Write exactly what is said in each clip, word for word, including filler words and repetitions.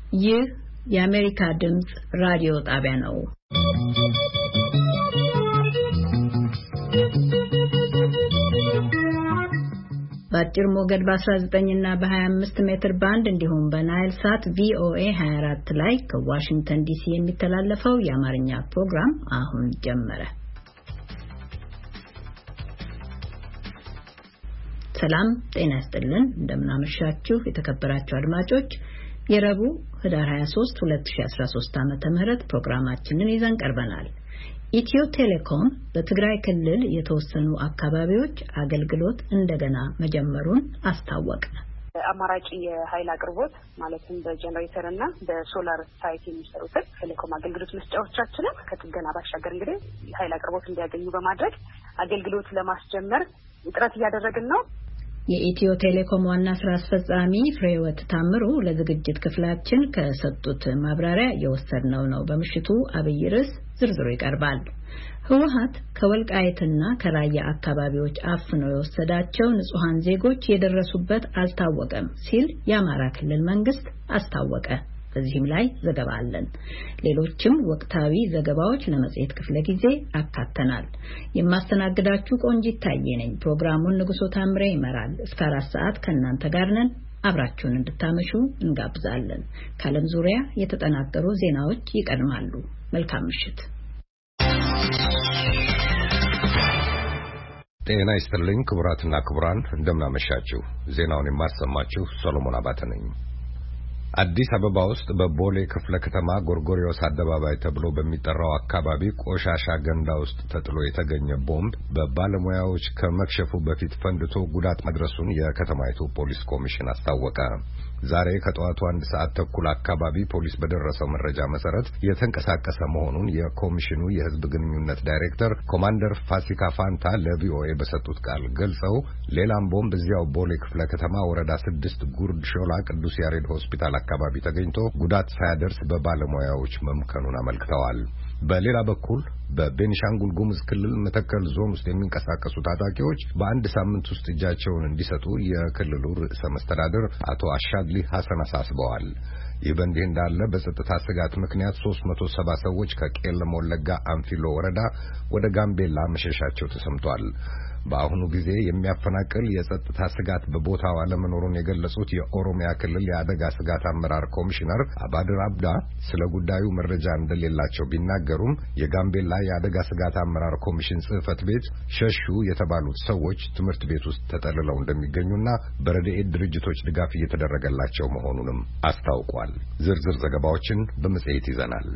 ይህ የአሜሪካ ድምጽ ራዲዮ ጣቢያ ነው። በአጭር ሞገድ በ19 እና በ25 ሜትር ባንድ እንዲሁም በናይል ሳት ቪኦኤ ሃያ አራት ላይ ከዋሽንግተን ዲሲ የሚተላለፈው የአማርኛ ፕሮግራም አሁን ጀመረ። ሰላም ጤና ይስጥልን። እንደምን አመሻችሁ የተከበራችሁ አድማጮች። የረቡዕ ህዳር ሃያ ሶስት ሁለት ሺህ አስራ ሶስት ዓመተ ምህረት ፕሮግራማችንን ይዘን ቀርበናል። ኢትዮ ቴሌኮም በትግራይ ክልል የተወሰኑ አካባቢዎች አገልግሎት እንደገና መጀመሩን አስታወቀ። አማራጭ የኃይል አቅርቦት ማለትም በጀነሬተር እና በሶላር ሳይት የሚሰሩትን ቴሌኮም አገልግሎት መስጫዎቻችንን ከጥገና ባሻገር እንግዲህ የኃይል አቅርቦት እንዲያገኙ በማድረግ አገልግሎት ለማስጀመር ጥረት እያደረግን ነው። የኢትዮ ቴሌኮም ዋና ስራ አስፈጻሚ ፍሬህይወት ታምሩ ለዝግጅት ክፍላችን ከሰጡት ማብራሪያ የወሰድነው ነው። በምሽቱ አብይ ርዕስ ዝርዝሩ ይቀርባል። ህወሓት ከወልቃይትና ከራያ አካባቢዎች አፍኖ የወሰዳቸው ንጹሃን ዜጎች የደረሱበት አልታወቀም ሲል የአማራ ክልል መንግስት አስታወቀ። በዚህም ላይ ዘገባ አለን። ሌሎችም ወቅታዊ ዘገባዎች ለመጽሔት ክፍለ ጊዜ አካተናል። የማስተናግዳችሁ ቆንጂት ታዬ ነኝ። ፕሮግራሙን ንጉሶ ታምሬ ይመራል። እስከ አራት ሰዓት ከእናንተ ጋር ነን። አብራችሁን እንድታመሹ እንጋብዛለን። ከዓለም ዙሪያ የተጠናቀሩ ዜናዎች ይቀድማሉ። መልካም ምሽት። ጤና ይስጥልኝ ክቡራትና ክቡራን፣ እንደምናመሻችሁ። ዜናውን የማሰማችሁ ሰሎሞን አባተ ነኝ። አዲስ አበባ ውስጥ በቦሌ ክፍለ ከተማ ጎርጎሪዮስ አደባባይ ተብሎ በሚጠራው አካባቢ ቆሻሻ ገንዳ ውስጥ ተጥሎ የተገኘ ቦምብ በባለሙያዎች ከመክሸፉ በፊት ፈንድቶ ጉዳት መድረሱን የከተማይቱ ፖሊስ ኮሚሽን አስታወቀ። ዛሬ ከጠዋቱ አንድ ሰዓት ተኩል አካባቢ ፖሊስ በደረሰው መረጃ መሰረት የተንቀሳቀሰ መሆኑን የኮሚሽኑ የሕዝብ ግንኙነት ዳይሬክተር ኮማንደር ፋሲካ ፋንታ ለቪኦኤ በሰጡት ቃል ገልጸው ሌላም ቦምብ እዚያው ቦሌ ክፍለ ከተማ ወረዳ ስድስት ጉርድ ሾላ ቅዱስ ያሬድ ሆስፒታል አካባቢ ተገኝቶ ጉዳት ሳያደርስ በባለሙያዎች መምከኑን አመልክተዋል። በሌላ በኩል በቤኒሻንጉል ጉሙዝ ክልል መተከል ዞን ውስጥ የሚንቀሳቀሱ ታጣቂዎች በአንድ ሳምንት ውስጥ እጃቸውን እንዲሰጡ የክልሉ ርዕሰ መስተዳድር አቶ አሻድሊ ሐሰን አሳስበዋል። ይህ በእንዲህ እንዳለ በጸጥታ ስጋት ምክንያት ሶስት መቶ ሰባ ሰዎች ከቄለም ወለጋ አንፊሎ ወረዳ ወደ ጋምቤላ መሸሻቸው ተሰምቷል። በአሁኑ ጊዜ የሚያፈናቅል የጸጥታ ስጋት በቦታው አለመኖሩን የገለጹት የኦሮሚያ ክልል የአደጋ ስጋት አመራር ኮሚሽነር አባድር አብዳ ስለ ጉዳዩ መረጃ እንደሌላቸው ቢናገሩም የጋምቤላ የአደጋ ስጋት አመራር ኮሚሽን ጽሕፈት ቤት ሸሹ የተባሉት ሰዎች ትምህርት ቤት ውስጥ ተጠልለው እንደሚገኙና በረድኤት ድርጅቶች ድጋፍ እየተደረገላቸው መሆኑንም አስታውቋል። ዝርዝር ዘገባዎችን በመጽሔት ይዘናል።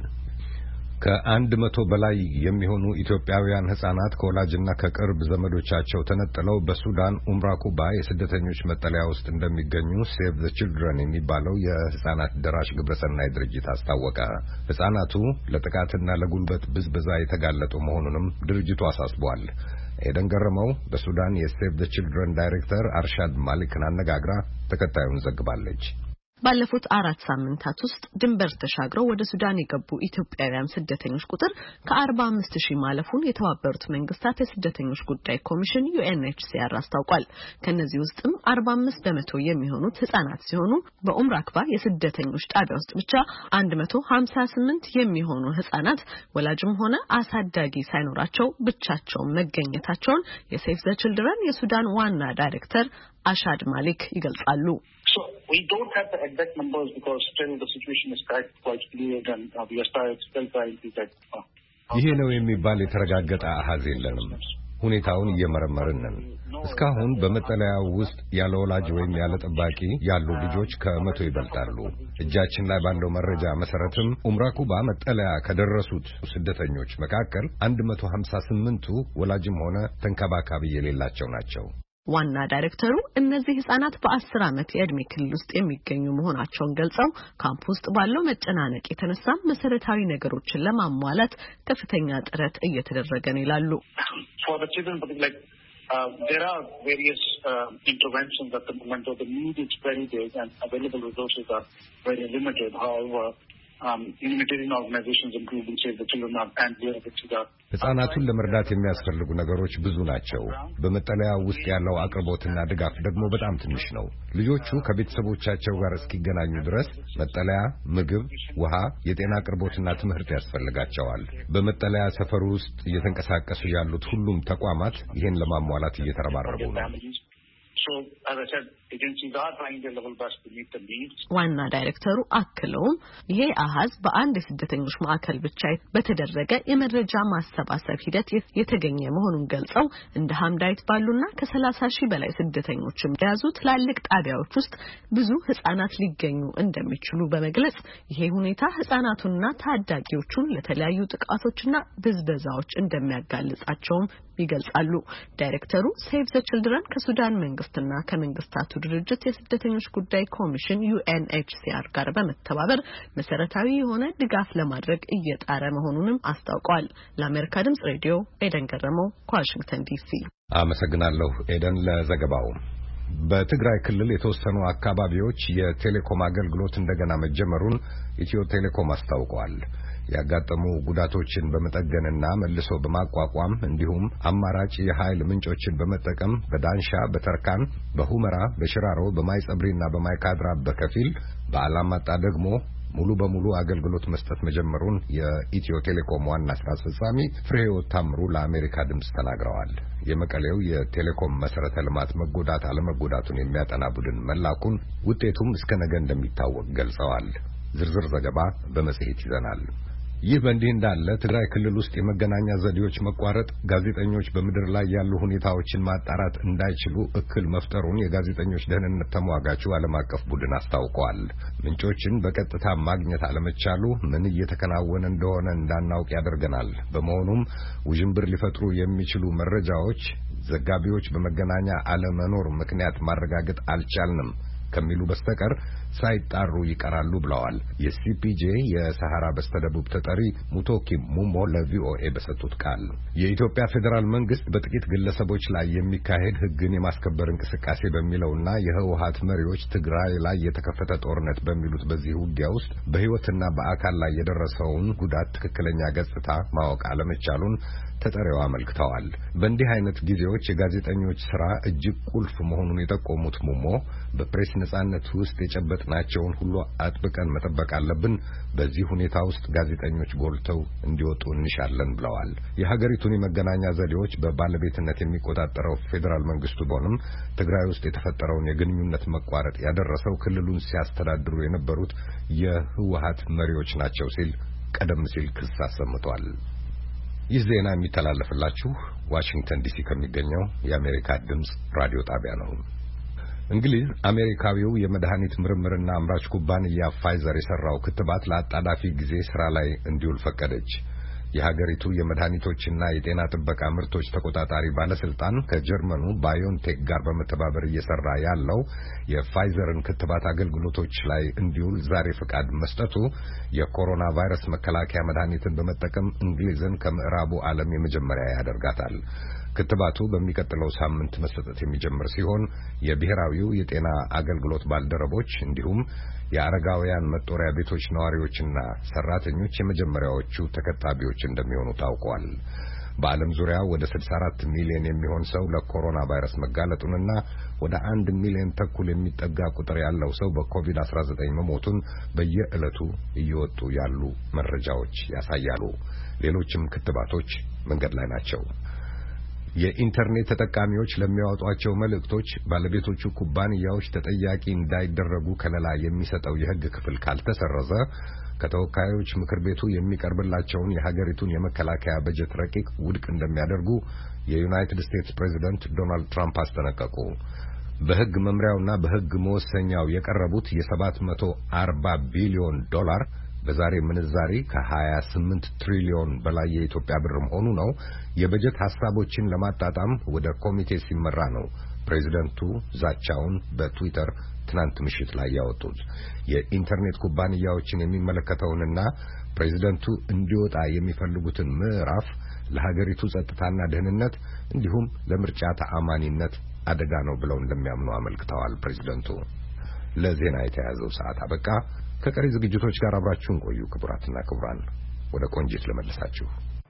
ከአንድ መቶ በላይ የሚሆኑ ኢትዮጵያውያን ህጻናት ከወላጅና ከቅርብ ዘመዶቻቸው ተነጥለው በሱዳን ኡምራ ኩባ የስደተኞች መጠለያ ውስጥ እንደሚገኙ ሴቭ ዘ ቺልድረን የሚባለው የህጻናት ደራሽ ግብረሰናይ ድርጅት አስታወቀ። ህጻናቱ ለጥቃትና ለጉልበት ብዝበዛ የተጋለጡ መሆኑንም ድርጅቱ አሳስቧል። ኤደን ገረመው በሱዳን የሴቭ ዘ ቺልድረን ዳይሬክተር አርሻድ ማሊክን አነጋግራ ተከታዩን ዘግባለች። ባለፉት አራት ሳምንታት ውስጥ ድንበር ተሻግረው ወደ ሱዳን የገቡ ኢትዮጵያውያን ስደተኞች ቁጥር ከአርባ አምስት ሺህ ማለፉን የተባበሩት መንግስታት የስደተኞች ጉዳይ ኮሚሽን ዩኤንኤችሲአር አስታውቋል። ከነዚህ ውስጥም አርባ አምስት በመቶ የሚሆኑት ህጻናት ሲሆኑ በኡምራ ኩባ የስደተኞች ጣቢያ ውስጥ ብቻ አንድ መቶ ሀምሳ ስምንት የሚሆኑ ህጻናት ወላጅም ሆነ አሳዳጊ ሳይኖራቸው ብቻቸውን መገኘታቸውን የሴቭ ዘ ቺልድረን የሱዳን ዋና ዳይሬክተር አሻድ ማሊክ ይገልጻሉ። So we don't have the exact numbers because still the situation is quite quite fluid and uh, we are still trying to get uh, ይሄ ነው የሚባል የተረጋገጠ አሃዝ የለንም። ሁኔታውን እየመረመርን ነን። እስካሁን በመጠለያው ውስጥ ያለ ወላጅ ወይም ያለ ጠባቂ ያሉ ልጆች ከመቶ ይበልጣሉ። እጃችን ላይ ባለው መረጃ መሰረትም ኡምራ ኩባ መጠለያ ከደረሱት ስደተኞች መካከል አንድ መቶ ሀምሳ ስምንቱ ወላጅም ሆነ ተንከባካቢ የሌላቸው ናቸው። ዋና ዳይሬክተሩ እነዚህ ህጻናት በአስር ዓመት የዕድሜ ክልል ውስጥ የሚገኙ መሆናቸውን ገልጸው ካምፕ ውስጥ ባለው መጨናነቅ የተነሳ መሰረታዊ ነገሮችን ለማሟላት ከፍተኛ ጥረት እየተደረገ ነው ይላሉ። For the children, like uh, there are various uh, interventions at the moment, so the need is very big and available resources are very limited. However, ሕፃናቱን ለመርዳት የሚያስፈልጉ ነገሮች ብዙ ናቸው። በመጠለያ ውስጥ ያለው አቅርቦትና ድጋፍ ደግሞ በጣም ትንሽ ነው። ልጆቹ ከቤተሰቦቻቸው ጋር እስኪገናኙ ድረስ መጠለያ፣ ምግብ፣ ውሃ፣ የጤና አቅርቦትና ትምህርት ያስፈልጋቸዋል። በመጠለያ ሰፈሩ ውስጥ እየተንቀሳቀሱ ያሉት ሁሉም ተቋማት ይህን ለማሟላት እየተረባረቡ ነው። ዋና ዳይሬክተሩ አክለውም ይሄ አሃዝ በአንድ የስደተኞች ማዕከል ብቻ በተደረገ የመረጃ ማሰባሰብ ሂደት የተገኘ መሆኑን ገልጸው እንደ ሀምዳይት ባሉና ከሰላሳ ሺህ በላይ ስደተኞችን የያዙ ትላልቅ ጣቢያዎች ውስጥ ብዙ ህጻናት ሊገኙ እንደሚችሉ በመግለጽ ይሄ ሁኔታ ህጻናቱንና ታዳጊዎቹን ለተለያዩ ጥቃቶችና ብዝበዛዎች እንደሚያጋልጻቸውም ይገልጻሉ። ዳይሬክተሩ ሴቭ ዘ ችልድረን ከሱዳን መንግስትና ከመንግስታቱ ድርጅት የስደተኞች ጉዳይ ኮሚሽን ዩኤንኤችሲአር ጋር በመተባበር መሰረታዊ የሆነ ድጋፍ ለማድረግ እየጣረ መሆኑንም አስታውቀዋል። ለአሜሪካ ድምጽ ሬዲዮ ኤደን ገረመው ከዋሽንግተን ዲሲ። አመሰግናለሁ ኤደን ለዘገባው። በትግራይ ክልል የተወሰኑ አካባቢዎች የቴሌኮም አገልግሎት እንደገና መጀመሩን ኢትዮ ቴሌኮም አስታውቋል። ያጋጠሙ ጉዳቶችን በመጠገንና መልሶ በማቋቋም እንዲሁም አማራጭ የኃይል ምንጮችን በመጠቀም በዳንሻ፣ በተርካን፣ በሁመራ፣ በሽራሮ፣ በማይጸብሪና በማይካድራ በከፊል በአላማጣ ደግሞ ሙሉ በሙሉ አገልግሎት መስጠት መጀመሩን የኢትዮ ቴሌኮም ዋና ስራ አስፈጻሚ ፍሬህይወት ታምሩ ለአሜሪካ ድምጽ ተናግረዋል። የመቀሌው የቴሌኮም መሰረተ ልማት መጎዳት አለመጎዳቱን የሚያጠና ቡድን መላኩን ውጤቱም እስከ ነገ እንደሚታወቅ ገልጸዋል። ዝርዝር ዘገባ በመጽሔት ይዘናል። ይህ በእንዲህ እንዳለ ትግራይ ክልል ውስጥ የመገናኛ ዘዴዎች መቋረጥ ጋዜጠኞች በምድር ላይ ያሉ ሁኔታዎችን ማጣራት እንዳይችሉ እክል መፍጠሩን የጋዜጠኞች ደህንነት ተሟጋቹ ዓለም አቀፍ ቡድን አስታውቋል። ምንጮችን በቀጥታ ማግኘት አለመቻሉ ምን እየተከናወነ እንደሆነ እንዳናውቅ ያደርገናል። በመሆኑም ውዥንብር ሊፈጥሩ የሚችሉ መረጃዎች ዘጋቢዎች በመገናኛ አለመኖር ምክንያት ማረጋገጥ አልቻልንም ከሚሉ በስተቀር ሳይጣሩ ይቀራሉ ብለዋል። የሲፒጄ የሰሐራ በስተደቡብ ተጠሪ ሙቶኪ ሙሞ ለቪኦኤ በሰጡት ቃል የኢትዮጵያ ፌዴራል መንግስት በጥቂት ግለሰቦች ላይ የሚካሄድ ሕግን የማስከበር እንቅስቃሴ በሚለውና የህወሓት መሪዎች ትግራይ ላይ የተከፈተ ጦርነት በሚሉት በዚህ ውጊያ ውስጥ በህይወትና በአካል ላይ የደረሰውን ጉዳት ትክክለኛ ገጽታ ማወቅ አለመቻሉን ተጠሪው አመልክተዋል። በእንዲህ አይነት ጊዜዎች የጋዜጠኞች ስራ እጅግ ቁልፍ መሆኑን የጠቆሙት ሙሞ በፕሬስ ነጻነት ውስጥ የጨበጥናቸውን ሁሉ አጥብቀን መጠበቅ አለብን። በዚህ ሁኔታ ውስጥ ጋዜጠኞች ጎልተው እንዲወጡ እንሻለን ብለዋል። የሀገሪቱን የመገናኛ ዘዴዎች በባለቤትነት የሚቆጣጠረው ፌዴራል መንግስቱ ቢሆንም ትግራይ ውስጥ የተፈጠረውን የግንኙነት መቋረጥ ያደረሰው ክልሉን ሲያስተዳድሩ የነበሩት የህወሓት መሪዎች ናቸው ሲል ቀደም ሲል ክስ አሰምቷል። ይህ ዜና የሚተላለፍላችሁ ዋሽንግተን ዲሲ ከሚገኘው የአሜሪካ ድምጽ ራዲዮ ጣቢያ ነው። እንግሊዝ አሜሪካዊው የመድኃኒት ምርምርና አምራች ኩባንያ ፋይዘር የሰራው ክትባት ለአጣዳፊ ጊዜ ስራ ላይ እንዲውል ፈቀደች። የሀገሪቱ የመድኃኒቶችና የጤና ጥበቃ ምርቶች ተቆጣጣሪ ባለስልጣን ከጀርመኑ ባዮንቴክ ጋር በመተባበር እየሰራ ያለው የፋይዘርን ክትባት አገልግሎቶች ላይ እንዲውል ዛሬ ፍቃድ መስጠቱ የኮሮና ቫይረስ መከላከያ መድኃኒትን በመጠቀም እንግሊዝን ከምዕራቡ ዓለም የመጀመሪያ ያደርጋታል። ክትባቱ በሚቀጥለው ሳምንት መሰጠት የሚጀምር ሲሆን የብሔራዊው የጤና አገልግሎት ባልደረቦች እንዲሁም የአረጋውያን መጦሪያ ቤቶች ነዋሪዎችና ሰራተኞች የመጀመሪያዎቹ ተከታቢዎች እንደሚሆኑ ታውቋል። በዓለም ዙሪያ ወደ ስልሳ አራት ሚሊዮን የሚሆን ሰው ለኮሮና ቫይረስ መጋለጡንና ወደ አንድ ሚሊዮን ተኩል የሚጠጋ ቁጥር ያለው ሰው በኮቪድ አስራ ዘጠኝ መሞቱን በየዕለቱ እየወጡ ያሉ መረጃዎች ያሳያሉ። ሌሎችም ክትባቶች መንገድ ላይ ናቸው። የኢንተርኔት ተጠቃሚዎች ለሚያወጧቸው መልእክቶች ባለቤቶቹ ኩባንያዎች ተጠያቂ እንዳይደረጉ ከለላ የሚሰጠው የሕግ ክፍል ካልተሰረዘ ከተወካዮች ምክር ቤቱ የሚቀርብላቸውን የሀገሪቱን የመከላከያ በጀት ረቂቅ ውድቅ እንደሚያደርጉ የዩናይትድ ስቴትስ ፕሬዝዳንት ዶናልድ ትራምፕ አስጠነቀቁ። በሕግ መምሪያውና በሕግ መወሰኛው የቀረቡት የሰባት መቶ አርባ ቢሊዮን ዶላር በዛሬ ምንዛሪ ከሀያ ስምንት ትሪሊዮን በላይ የኢትዮጵያ ብር መሆኑ ነው። የበጀት ሐሳቦችን ለማጣጣም ወደ ኮሚቴ ሲመራ ነው ፕሬዝዳንቱ ዛቻውን በትዊተር ትናንት ምሽት ላይ ያወጡት። የኢንተርኔት ኩባንያዎችን የሚመለከተውንና ፕሬዝዳንቱ እንዲወጣ የሚፈልጉትን ምዕራፍ ለሀገሪቱ ጸጥታና ደህንነት እንዲሁም ለምርጫ ተአማኒነት አደጋ ነው ብለው እንደሚያምኑ አመልክተዋል። ፕሬዝዳንቱ ለዜና የተያዘው ሰዓት አበቃ። ከቀሪ ዝግጅቶች ጋር አብራችሁን ቆዩ። ክቡራትና ክቡራን ወደ ቆንጂት ለመልሳችሁ።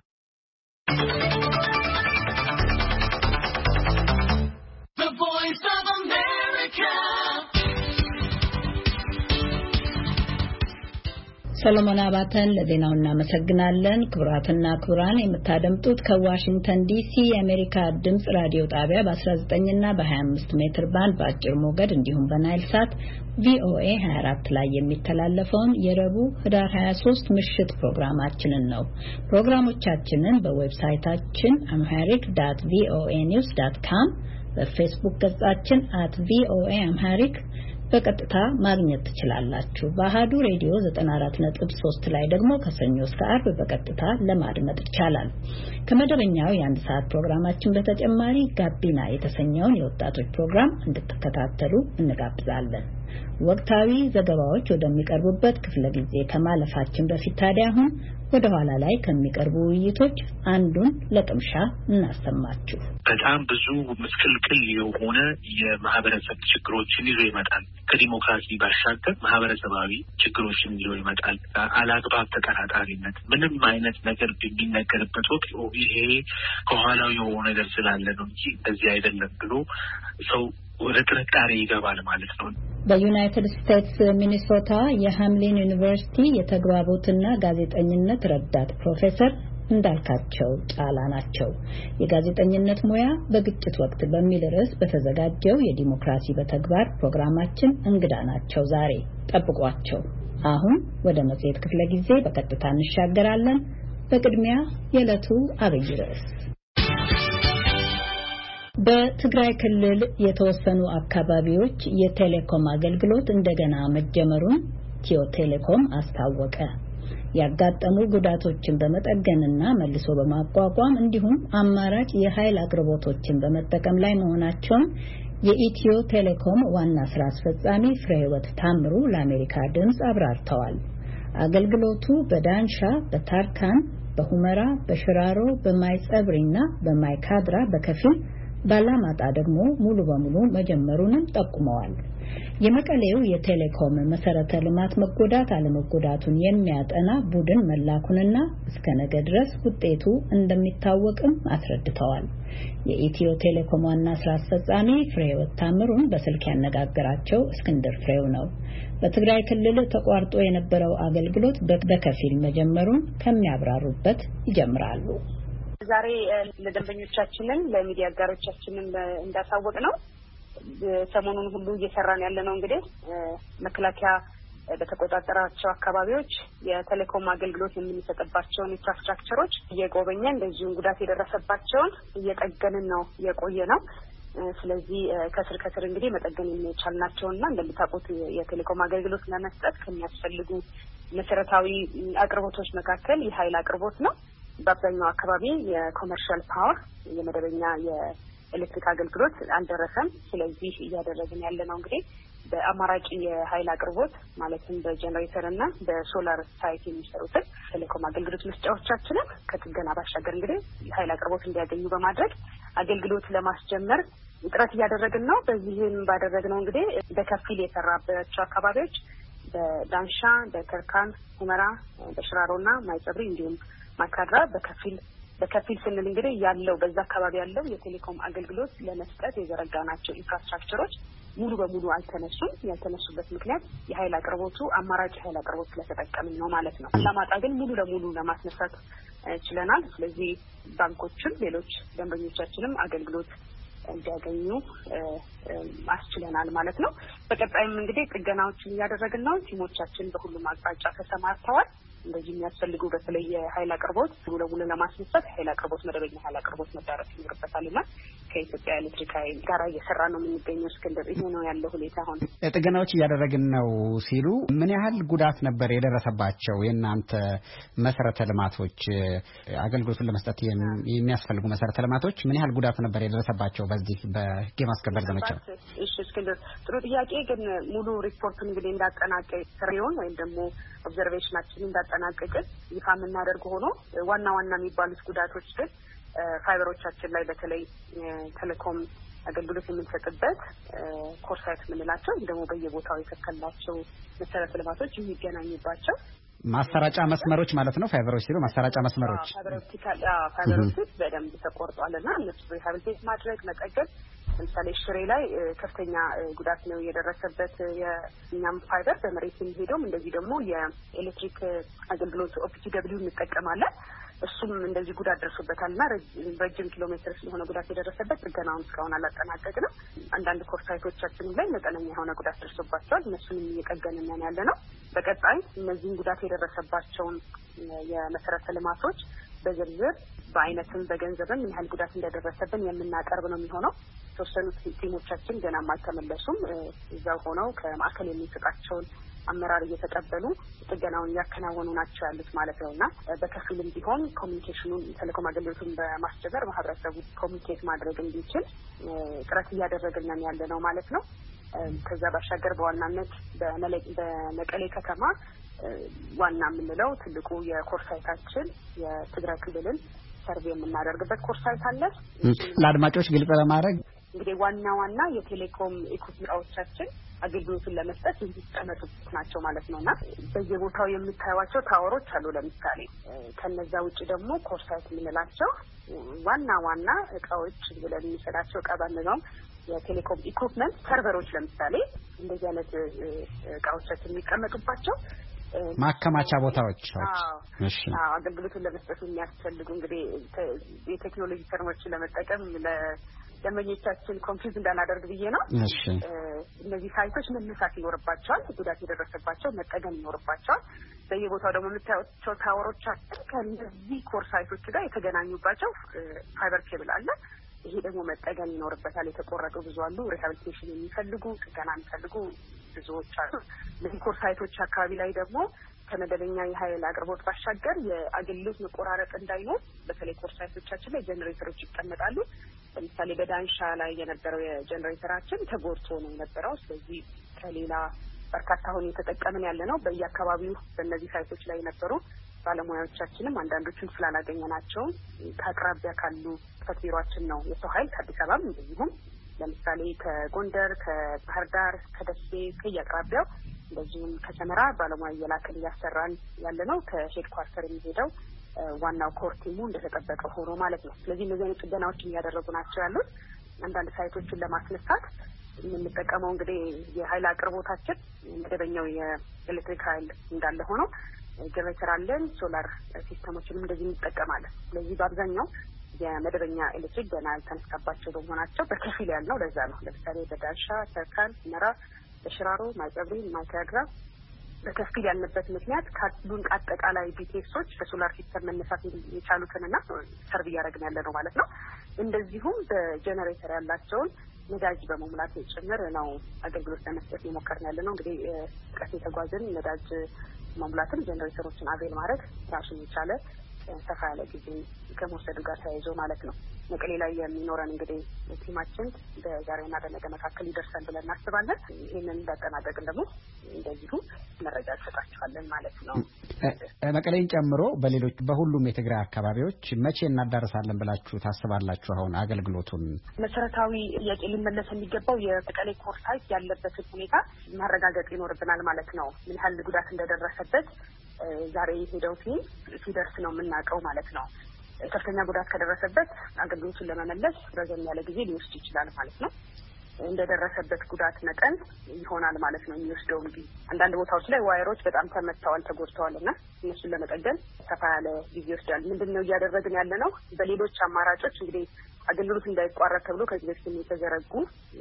ሰለሞን አባተን ለዜናው እናመሰግናለን። ክቡራትና ክቡራን የምታደምጡት ከዋሽንግተን ዲሲ የአሜሪካ ድምጽ ራዲዮ ጣቢያ በ19 እና በ25 ሜትር ባንድ በአጭር ሞገድ እንዲሁም በናይል ሳት ቪኦኤ ሃያ አራት ላይ የሚተላለፈውን የረቡዕ ህዳር ሃያ ሶስት ምሽት ፕሮግራማችንን ነው። ፕሮግራሞቻችንን በዌብሳይታችን amharic dot voa news dot com በፌስቡክ ገጻችን at voa amharic በቀጥታ ማግኘት ትችላላችሁ። በአሃዱ ሬዲዮ ዘጠና አራት ነጥብ ሶስት ላይ ደግሞ ከሰኞ እስከ ዓርብ በቀጥታ ለማድመጥ ይቻላል። ከመደበኛው የአንድ ሰዓት ፕሮግራማችን በተጨማሪ ጋቢና የተሰኘውን የወጣቶች ፕሮግራም እንድትከታተሉ እንጋብዛለን። ወቅታዊ ዘገባዎች ወደሚቀርቡበት ክፍለ ጊዜ ከማለፋችን በፊት ታዲያ አሁን ወደ ኋላ ላይ ከሚቀርቡ ውይይቶች አንዱን ለቅምሻ እናሰማችሁ። በጣም ብዙ ምስቅልቅል የሆነ የማህበረሰብ ችግሮችን ይዞ ይመጣል። ከዲሞክራሲ ባሻገር ማህበረሰባዊ ችግሮችን ይዞ ይመጣል። አላግባብ ተጠራጣሪነት፣ ምንም አይነት ነገር በሚነገርበት ወቅት ይሄ ከኋላው የሆነ ነገር ስላለ ነው እንጂ እንደዚህ አይደለም ብሎ ሰው ወደ ጥርጣሬ ይገባል ማለት ነው። በዩናይትድ ስቴትስ ሚኒሶታ የሃምሊን ዩኒቨርሲቲ የተግባቦትና ጋዜጠኝነት ረዳት ፕሮፌሰር እንዳልካቸው ጫላ ናቸው። የጋዜጠኝነት ሙያ በግጭት ወቅት በሚል ርዕስ በተዘጋጀው የዲሞክራሲ በተግባር ፕሮግራማችን እንግዳ ናቸው። ዛሬ ጠብቋቸው። አሁን ወደ መጽሔት ክፍለ ጊዜ በቀጥታ እንሻገራለን። በቅድሚያ የዕለቱ አብይ ርዕስ በትግራይ ክልል የተወሰኑ አካባቢዎች የቴሌኮም አገልግሎት እንደገና መጀመሩን ኢትዮ ቴሌኮም አስታወቀ። ያጋጠሙ ጉዳቶችን በመጠገንና መልሶ በማቋቋም እንዲሁም አማራጭ የኃይል አቅርቦቶችን በመጠቀም ላይ መሆናቸውን የኢትዮ ቴሌኮም ዋና ስራ አስፈጻሚ ፍሬህይወት ታምሩ ለአሜሪካ ድምጽ አብራርተዋል። አገልግሎቱ በዳንሻ፣ በታርካን፣ በሁመራ፣ በሽራሮ፣ በማይጸብሪና በማይካድራ በከፊል ባላማጣ ደግሞ ሙሉ በሙሉ መጀመሩንም ጠቁመዋል። የመቀሌው የቴሌኮም መሰረተ ልማት መጎዳት አለመጎዳቱን የሚያጠና ቡድን መላኩንና እስከ ነገ ድረስ ውጤቱ እንደሚታወቅም አስረድተዋል። የኢትዮ ቴሌኮም ዋና ስራ አስፈጻሚ ፍሬህይወት ታምሩን በስልክ ያነጋገራቸው እስክንድር ፍሬው ነው። በትግራይ ክልል ተቋርጦ የነበረው አገልግሎት በከፊል መጀመሩን ከሚያብራሩበት ይጀምራሉ። ዛሬ ለደንበኞቻችንን ለሚዲያ አጋሮቻችንን እንዳሳወቅ ነው ሰሞኑን ሁሉ እየሰራን ያለ ነው። እንግዲህ መከላከያ በተቆጣጠራቸው አካባቢዎች የቴሌኮም አገልግሎት የምንሰጥባቸውን ኢንፍራስትራክቸሮች እየጎበኘ እንደዚሁም ጉዳት የደረሰባቸውን እየጠገንን ነው የቆየ ነው። ስለዚህ ከስር ከስር እንግዲህ መጠገን የሚቻልናቸውና እንደምታውቁት የቴሌኮም አገልግሎት ለመስጠት ከሚያስፈልጉ መሰረታዊ አቅርቦቶች መካከል የኃይል አቅርቦት ነው። በአብዛኛው አካባቢ የኮመርሻል ፓወር የመደበኛ የኤሌክትሪክ አገልግሎት አልደረሰም። ስለዚህ እያደረግን ያለ ነው እንግዲህ በአማራጭ የኃይል አቅርቦት ማለትም በጀነሬተር እና በሶላር ሳይት የሚሰሩትን ቴሌኮም አገልግሎት መስጫዎቻችንን ከጥገና ባሻገር እንግዲህ የኃይል አቅርቦት እንዲያገኙ በማድረግ አገልግሎት ለማስጀመር ጥረት እያደረግን ነው። በዚህም ባደረግነው እንግዲህ በከፊል የሰራባቸው አካባቢዎች በዳንሻ፣ በተርካን፣ ሁመራ፣ በሽራሮና ማይጸብሪ እንዲሁም ማካድራ በከፊል በከፊል ስንል እንግዲህ ያለው በዛ አካባቢ ያለው የቴሌኮም አገልግሎት ለመስጠት የዘረጋናቸው ኢንፍራስትራክቸሮች ሙሉ በሙሉ አልተነሱም። ያልተነሱበት ምክንያት የኃይል አቅርቦቱ አማራጭ የኃይል አቅርቦት ስለተጠቀምን ነው ማለት ነው። አላማጣ ግን ሙሉ ለሙሉ ለማስነሳት ችለናል። ስለዚህ ባንኮችም ሌሎች ደንበኞቻችንም አገልግሎት እንዲያገኙ አስችለናል ማለት ነው። በቀጣይም እንግዲህ ጥገናዎችን እያደረግን ነው። ቲሞቻችን በሁሉም አቅጣጫ ተሰማርተዋል። እንደዚህ የሚያስፈልጉ በተለይ የኃይል አቅርቦት ሙሉ ለሙሉ ለማስነሳት ኃይል አቅርቦት መደበኛ ኃይል አቅርቦት መዳረስ ይኖርበታልና ከኢትዮጵያ ኤሌክትሪክ ኃይል ጋር እየሰራ ነው የምንገኘው። እስክንድር ይሄ ነው ያለው ሁኔታ። አሁን ጥገናዎች እያደረግን ነው ሲሉ ምን ያህል ጉዳት ነበር የደረሰባቸው? የእናንተ መሰረተ ልማቶች አገልግሎቱን ለመስጠት የሚያስፈልጉ መሰረተ ልማቶች ምን ያህል ጉዳት ነበር የደረሰባቸው በዚህ በህግ የማስከበር ዘመቻው? እሺ እስክንድር ጥሩ ጥያቄ። ግን ሙሉ ሪፖርቱን እንግዲህ እንዳጠናቀቅ ስሬውን ወይም ደግሞ ኦብዘርቬሽናችንን እንዳጠናቀቅን ይፋ የምናደርግ ሆኖ ዋና ዋና የሚባሉት ጉዳቶች ግን ፋይበሮቻችን ላይ በተለይ ቴሌኮም አገልግሎት የምንሰጥበት ኮርሳይት የምንላቸው ደግሞ በየቦታው የተከላቸው መሰረተ ልማቶች የሚገናኙባቸው ማሰራጫ መስመሮች ማለት ነው። ፋይበሮች ሲሉ ማሰራጫ መስመሮች ፋይበሮች በደንብ ተቆርጧልና እነሱ ሪሃቢሊቴት ማድረግ መጠገን ለምሳሌ ሽሬ ላይ ከፍተኛ ጉዳት ነው የደረሰበት የኛም ፋይበር በመሬት የሚሄደውም እንደዚህ ደግሞ የኤሌክትሪክ አገልግሎት ኦፒቲደብሊው እንጠቀማለን እሱም እንደዚህ ጉዳት ደርሶበታልና ረጅም ኪሎ ሜትር ስለሆነ ጉዳት የደረሰበት ጥገናውን እስካሁን አላጠናቀቅንም። አንዳንድ ኮርሳይቶቻችንም ላይ መጠነኛ የሆነ ጉዳት ደርሶባቸዋል። እነሱንም እየቀገንን ያለ ነው። በቀጣይ እነዚህን ጉዳት የደረሰባቸውን የመሰረተ ልማቶች በዝርዝር በአይነትም በገንዘብም ምን ያህል ጉዳት እንደደረሰብን የምናቀርብ ነው የሚሆነው። ተወሰኑት ቲሞቻችን ገናም አልተመለሱም። እዛው ሆነው ከማዕከል የሚሰጣቸውን አመራር እየተቀበሉ ጥገናውን እያከናወኑ ናቸው ያሉት ማለት ነውና በከፊልም ቢሆን ኮሚኒኬሽኑን ቴሌኮም አገልግሎቱን በማስጀመር ማህበረሰቡ ኮሚኒኬት ማድረግ እንዲችል ጥረት እያደረግን ያለ ነው ማለት ነው። ከዛ ባሻገር በዋናነት በመቀሌ ከተማ ዋና የምንለው ትልቁ የኮርሳይታችን የትግራይ ክልልን ሰርቬ የምናደርግበት ኮርሳይት አለ። ለአድማጮች ግልጽ ለማድረግ እንግዲህ ዋና ዋና የቴሌኮም ኢኩዊፕመንቶቻችን አገልግሎቱን ለመስጠት የሚቀመጡት ናቸው ማለት ነውና በየቦታው የምታዩዋቸው ታወሮች አሉ። ለምሳሌ ከነዛ ውጪ ደግሞ ኮርሳይት የምንላቸው ዋና ዋና እቃዎች ብለን የሚሰጣቸው እቃ ባንነው የቴሌኮም ኢኩዊፕመንት ሰርቨሮች ለምሳሌ እንደዚህ አይነት እቃዎቻችን የሚቀመጡባቸው ማከማቻ ቦታዎች እሺ አዎ አገልግሎቱን ለመስጠት የሚያስፈልጉ እንግዲህ የቴክኖሎጂ ተርሞችን ለመጠቀም ለደንበኞቻችን ኮንፊውዝ እንዳናደርግ ብዬ ነው። እሺ እነዚህ ሳይቶች መነሳት ይኖርባቸዋል። ጉዳት የደረሰባቸው መጠገን ይኖርባቸዋል። በየቦታው ደግሞ የምታዩቸው ታወሮች ከነዚህ ኮር ሳይቶች ጋር የተገናኙባቸው ፋይበር ኬብል አለ። ይሄ ደግሞ መጠገን ይኖርበታል። የተቆረጡ ብዙ አሉ። ሪሃቢሊቴሽን የሚፈልጉ ጥገና የሚፈልጉ ብዙዎች አሉ። እነዚህ ኮር ሳይቶች አካባቢ ላይ ደግሞ ከመደበኛ የኃይል አቅርቦት ባሻገር የአገልግሎት መቆራረጥ እንዳይኖር በተለይ ኮር ሳይቶቻችን ላይ ጀነሬተሮች ይቀመጣሉ። ለምሳሌ በዳንሻ ላይ የነበረው የጀነሬተራችን ተጎድቶ ነው የነበረው። ስለዚህ ከሌላ በርካታ አሁን የተጠቀምን ያለ ነው። በየአካባቢው በእነዚህ ሳይቶች ላይ የነበሩ ባለሙያዎቻችንም አንዳንዶቹን ስላላገኘናቸው ከአቅራቢያ ካሉ ጽሕፈት ቢሮአችን ነው የሰው ኃይል ከአዲስ አበባም እንደዚሁም ለምሳሌ ከጎንደር፣ ከባህር ዳር፣ ከደሴ ከየአቅራቢያው እንደዚሁም ከሰመራ ባለሙያ እየላክን እያሰራን ያለ ነው። ከሄድ ኳርተር የሚሄደው ዋናው ኮር ቲሙ እንደተጠበቀ ሆኖ ማለት ነው። ስለዚህ እነዚህ አይነት ጥገናዎችን እያደረጉ ናቸው ያሉት። አንዳንድ ሳይቶችን ለማስነሳት የምንጠቀመው እንግዲህ የኃይል አቅርቦታችን መደበኛው የኤሌክትሪክ ኃይል እንዳለ ሆኖ ጀነሬተር አለን፣ ሶላር ሲስተሞችንም እንደዚህ እንጠቀማለን። ስለዚህ በአብዛኛው የመደበኛ ኤሌክትሪክ ገና ያልተነሳባቸው በመሆናቸው በከፊል ያልነው ለዛ ነው። ለምሳሌ በዳንሻ፣ ተርካን፣ መራ፣ በሽራሮ፣ ማይጸብሪ፣ ማይካድራ በከፊል ያልንበት ምክንያት ካሉን አጠቃላይ ቢቲኤሶች በሶላር ሲስተም መነሳት የቻሉትንና ሰርቭ እያደረግን ያለ ነው ማለት ነው። እንደዚሁም በጀነሬተር ያላቸውን ነዳጅ በመሙላት ጭምር ነው አገልግሎት ለመስጠት የሞከርን ያለ ነው። እንግዲህ ቀስ የተጓዝን ነዳጅ መሙላትም ጀነሬተሮችን አቬል ማድረግ ራሱን የቻለ ሰፋ ያለ ጊዜ ከመውሰዱ ጋር ተያይዞ ማለት ነው። መቀሌ ላይ የሚኖረን እንግዲህ ቲማችን በዛሬና በነገ መካከል ይደርሳል ብለን እናስባለን። ይህንን እንዳጠናቀቅን ደግሞ እንደዚሁ መረጃ እንሰጣችኋለን ማለት ነው። መቀሌን ጨምሮ በሌሎች በሁሉም የትግራይ አካባቢዎች መቼ እናዳርሳለን ብላችሁ ታስባላችሁ? አሁን አገልግሎቱን መሰረታዊ ጥያቄ ሊመለስ የሚገባው የመቀሌ ኮር ሳይት ያለበትን ሁኔታ ማረጋገጥ ይኖርብናል ማለት ነው። ምን ያህል ጉዳት እንደደረሰበት ዛሬ ሄደው ቲም ሲደርስ ነው የምናውቀው ማለት ነው። ከፍተኛ ጉዳት ከደረሰበት አገልግሎቱን ለመመለስ ረዘም ያለ ጊዜ ሊወስድ ይችላል ማለት ነው። እንደደረሰበት ጉዳት መጠን ይሆናል ማለት ነው የሚወስደው። እንግዲህ አንዳንድ ቦታዎች ላይ ዋይሮች በጣም ተመተዋል፣ ተጎድተዋልና እነሱን ለመጠገን ሰፋ ያለ ጊዜ ይወስዳል። ምንድነው እያደረግን ያለ ነው? በሌሎች አማራጮች እንግዲህ አገልግሎት እንዳይቋረጥ ተብሎ ከዚህ በፊት የተዘረጉ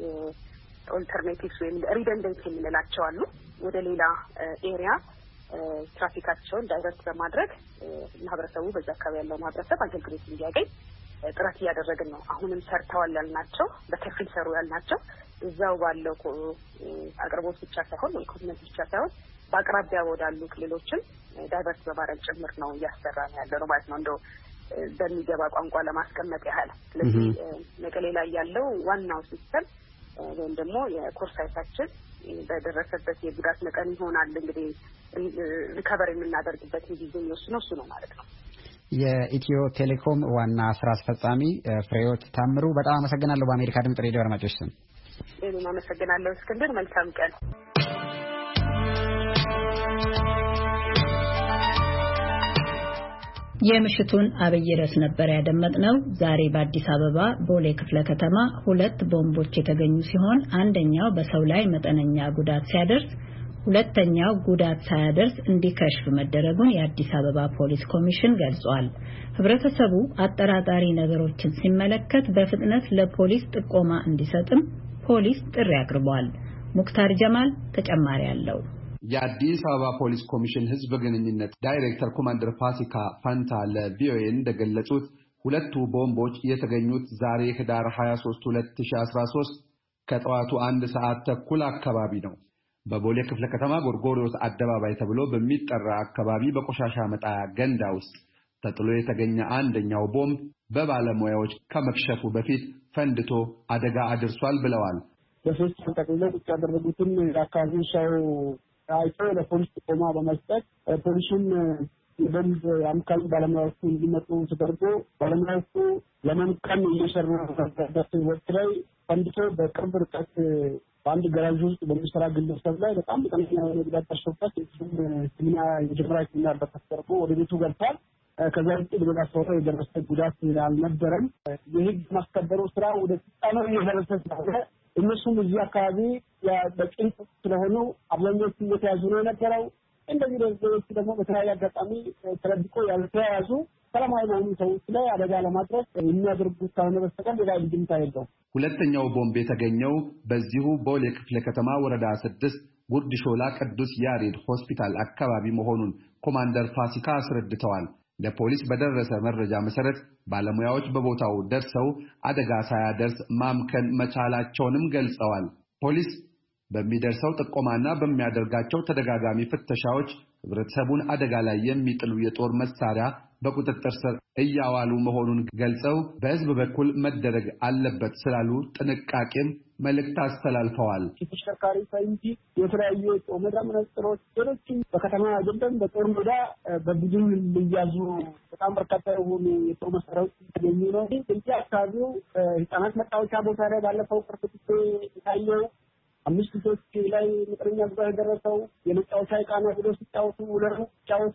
ኦልተርኔቲቭስ ወይም ሪደንደንሲ የምንላቸው አሉ። ወደ ሌላ ኤሪያ ትራፊካቸውን ዳይቨርት በማድረግ ማህበረሰቡ በዛ አካባቢ ያለው ማህበረሰብ አገልግሎት እንዲያገኝ ጥረት እያደረግን ነው። አሁንም ሰርተዋል ያልናቸው በከፊል ሰሩ ያልናቸው እዛው ባለው አቅርቦት ብቻ ሳይሆን ኢኮኖሚክ ብቻ ሳይሆን በአቅራቢያ ወዳሉ ክልሎችን ዳይቨርት በማድረግ ጭምር ነው እያሰራን ያለው ማለት ነው። እንደው በሚገባ ቋንቋ ለማስቀመጥ ያህል። ስለዚህ መቀሌ ላይ ያለው ዋናው ሲስተም ወይም ደግሞ የኮር ሳይታችን በደረሰበት የጉዳት መጠን ይሆናል እንግዲህ ሪከቨር የምናደርግበት ጊዜ የሚወስነው እሱ ነው ማለት ነው። የኢትዮ ቴሌኮም ዋና ስራ አስፈጻሚ ፍሬህይወት ታምሩ በጣም አመሰግናለሁ። በአሜሪካ ድምጽ ሬዲዮ አድማጮች ስም እኔም አመሰግናለሁ እስክንድር። መልካም ቀን። የምሽቱን አብይ ርዕስ ነበር ያደመጥነው። ዛሬ በአዲስ አበባ ቦሌ ክፍለ ከተማ ሁለት ቦምቦች የተገኙ ሲሆን አንደኛው በሰው ላይ መጠነኛ ጉዳት ሲያደርስ ሁለተኛው ጉዳት ሳያደርስ እንዲከሽፍ መደረጉን የአዲስ አበባ ፖሊስ ኮሚሽን ገልጿል። ህብረተሰቡ አጠራጣሪ ነገሮችን ሲመለከት በፍጥነት ለፖሊስ ጥቆማ እንዲሰጥም ፖሊስ ጥሪ አቅርቧል። ሙክታር ጀማል ተጨማሪ አለው። የአዲስ አበባ ፖሊስ ኮሚሽን ህዝብ ግንኙነት ዳይሬክተር ኮማንደር ፋሲካ ፋንታ ለቪኦኤ እንደገለጹት ሁለቱ ቦምቦች የተገኙት ዛሬ ህዳር ሃያ ሶስት ሁለት ሺህ አስራ ሶስት ከጠዋቱ አንድ ሰዓት ተኩል አካባቢ ነው። በቦሌ ክፍለ ከተማ ጎርጎሪዮስ አደባባይ ተብሎ በሚጠራ አካባቢ በቆሻሻ መጣያ ገንዳ ውስጥ ተጥሎ የተገኘ አንደኛው ቦምብ በባለሙያዎች ከመክሸፉ በፊት ፈንድቶ አደጋ አድርሷል ብለዋል። በሶስት ተጠቅልለው ቁጭ ያደረጉትን የአካባቢው ሰው አይተው ለፖሊስ ጥቆማ በመስጠት ፖሊሱን በደንብ አምካኝ ባለሙያዎቹ እንዲመጡ ተደርጎ ባለሙያዎቹ ለመንቀም እየሰሩ በነበረበት ወቅት ላይ ፈንድቶ በቅርብ ርቀት በአንድ ገራዥ ውስጥ በሚሰራ ግለሰብ ላይ በጣም ጠንካራ የሆነ ጉዳት ደርሶበት እሱም ሕክምና የመጀመሪያ ሕክምና እርዳታ ተደርጎ ወደ ቤቱ ገብቷል። ከዛ ውጭ ሌላ ሰው የደረሰ ጉዳት አልነበረም። የህግ ማስከበሩ ስራ ወደ ፍጻሜው እየደረሰ ስለሆነ እነሱም እዚህ አካባቢ በጭንቅ ስለሆኑ አብዛኞቹ እየተያዙ ነው የነበረው። እንደዚህ ደረጃዎች ደግሞ በተለያየ አጋጣሚ ተረድቆ ያልተያዙ ሰላማዊ በሆኑ ሰዎች ላይ አደጋ ለማድረስ የሚያደርጉት ካልሆነ በስተቀር ሌላ እንድምታ የለውም። ሁለተኛው ቦምብ የተገኘው በዚሁ ቦሌ ክፍለ ከተማ ወረዳ ስድስት ጉርድ ሾላ ቅዱስ ያሬድ ሆስፒታል አካባቢ መሆኑን ኮማንደር ፋሲካ አስረድተዋል። ለፖሊስ በደረሰ መረጃ መሰረት ባለሙያዎች በቦታው ደርሰው አደጋ ሳያደርስ ማምከን መቻላቸውንም ገልጸዋል። ፖሊስ በሚደርሰው ጥቆማና በሚያደርጋቸው ተደጋጋሚ ፍተሻዎች ህብረተሰቡን አደጋ ላይ የሚጥሉ የጦር መሳሪያ በቁጥጥር ስር እያዋሉ መሆኑን ገልጸው በህዝብ በኩል መደረግ አለበት ስላሉ ጥንቃቄም መልእክት አስተላልፈዋል። ተሽከርካሪ ሳይንጂ የተለያዩ ጦመዳ መነጽሮች ሌሎችም በከተማ አይደለም በጦር ሜዳ በቡድን ልያዙ በጣም በርካታ የሆኑ የጦር መሳሪያዎች የተገኙ ነው። በዚህ አካባቢው ህጻናት መጫወቻ ቦታ ላይ ባለፈው ቅርብ ጊዜ የታየው አምስት ልጆች ላይ መጠነኛ ጉዳት የደረሰው የመጫወቻ ዕቃና ብሎ ሲጫወቱ ውለሩ ሲጫወቱ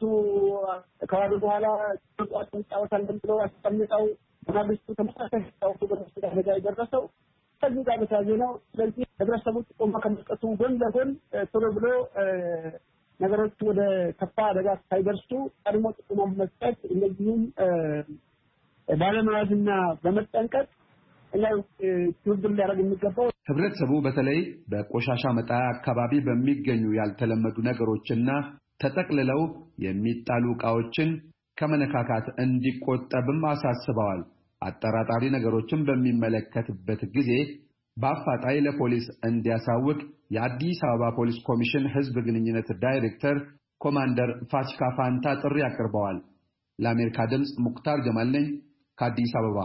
ከዋሉ በኋላ ጧት ሲጫወታለን ብሎ አስቀምጠው በማግስቱ ተመሳሳይ ሲጫወቱ በደረሰ አደጋ የደረሰው ከዚህ ጋር በተያያዘ ነው። ስለዚህ ህብረተሰቡ ጥቆማ ከመስጠቱ ጎን ለጎን ቶሎ ብሎ ነገሮች ወደ ከፋ አደጋ ሳይደርሱ ቀድሞ ጥቆማ በመስጠት እነዚህም ባለመያዝና በመጠንቀቅ እና ትብብር ሊያደርግ የሚገባው ህብረተሰቡ በተለይ በቆሻሻ መጣያ አካባቢ በሚገኙ ያልተለመዱ ነገሮችና ተጠቅልለው የሚጣሉ ዕቃዎችን ከመነካካት እንዲቆጠብም አሳስበዋል። አጠራጣሪ ነገሮችን በሚመለከትበት ጊዜ በአፋጣኝ ለፖሊስ እንዲያሳውቅ የአዲስ አበባ ፖሊስ ኮሚሽን ህዝብ ግንኙነት ዳይሬክተር ኮማንደር ፋሲካ ፋንታ ጥሪ አቅርበዋል። ለአሜሪካ ድምጽ ሙክታር ጀማል ነኝ ከአዲስ አበባ።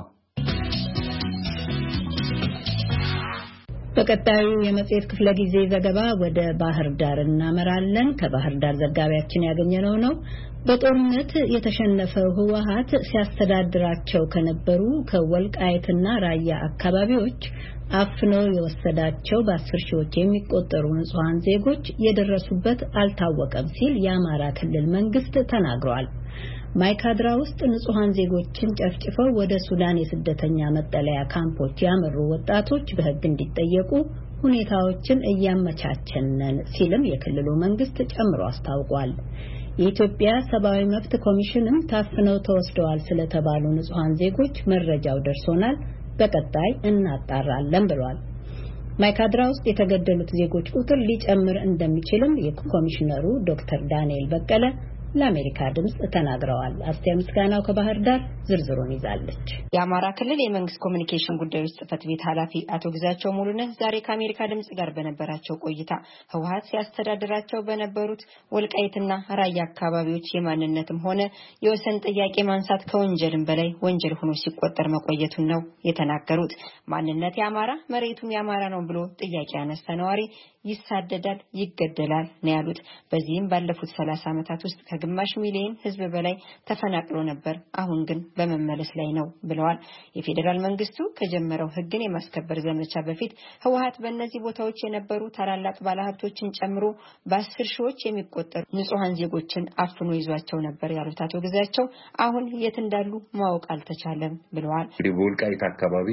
በቀጣዩ የመጽሔት ክፍለ ጊዜ ዘገባ ወደ ባህር ዳር እናመራለን። ከባህር ዳር ዘጋቢያችን ያገኘነው ነው። በጦርነት የተሸነፈው ህወሓት ሲያስተዳድራቸው ከነበሩ ከወልቃይትና ራያ አካባቢዎች አፍኖ የወሰዳቸው በአስር ሺዎች የሚቆጠሩ ንጹሃን ዜጎች የደረሱበት አልታወቀም ሲል የአማራ ክልል መንግስት ተናግሯል። ማይካድራ ውስጥ ንጹሃን ዜጎችን ጨፍጭፈው ወደ ሱዳን የስደተኛ መጠለያ ካምፖች ያመሩ ወጣቶች በህግ እንዲጠየቁ ሁኔታዎችን እያመቻቸነን ሲልም የክልሉ መንግስት ጨምሮ አስታውቋል። የኢትዮጵያ ሰብአዊ መብት ኮሚሽንም ታፍነው ተወስደዋል ስለተባሉ ንጹሃን ዜጎች መረጃው ደርሶናል፣ በቀጣይ እናጣራለን ብሏል። ማይካድራ ውስጥ የተገደሉት ዜጎች ቁጥር ሊጨምር እንደሚችልም የኮሚሽነሩ ዶክተር ዳንኤል በቀለ ለአሜሪካ ድምጽ ተናግረዋል። አስቴር ምስጋናው ከባህር ዳር ዝርዝሩን ይዛለች። የአማራ ክልል የመንግስት ኮሚኒኬሽን ጉዳዮች ጽህፈት ቤት ኃላፊ አቶ ግዛቸው ሙሉነህ ዛሬ ከአሜሪካ ድምጽ ጋር በነበራቸው ቆይታ ህወሓት ሲያስተዳድራቸው በነበሩት ወልቃይትና ራያ አካባቢዎች የማንነትም ሆነ የወሰን ጥያቄ ማንሳት ከወንጀልም በላይ ወንጀል ሆኖ ሲቆጠር መቆየቱን ነው የተናገሩት። ማንነት የአማራ መሬቱም የአማራ ነው ብሎ ጥያቄ ያነሳ ነዋሪ ይሳደዳል፣ ይገደላል ነው ያሉት። በዚህም ባለፉት ሰላሳ ዓመታት ውስጥ ከግማሽ ሚሊዮን ህዝብ በላይ ተፈናቅሎ ነበር፣ አሁን ግን በመመለስ ላይ ነው ብለዋል። የፌዴራል መንግስቱ ከጀመረው ህግን የማስከበር ዘመቻ በፊት ህወሓት በእነዚህ ቦታዎች የነበሩ ታላላቅ ባለሀብቶችን ጨምሮ በአስር ሺዎች የሚቆጠሩ ንጹሃን ዜጎችን አፍኖ ይዟቸው ነበር ያሉት አቶ ግዛቸው አሁን የት እንዳሉ ማወቅ አልተቻለም ብለዋል። በወልቃይት አካባቢ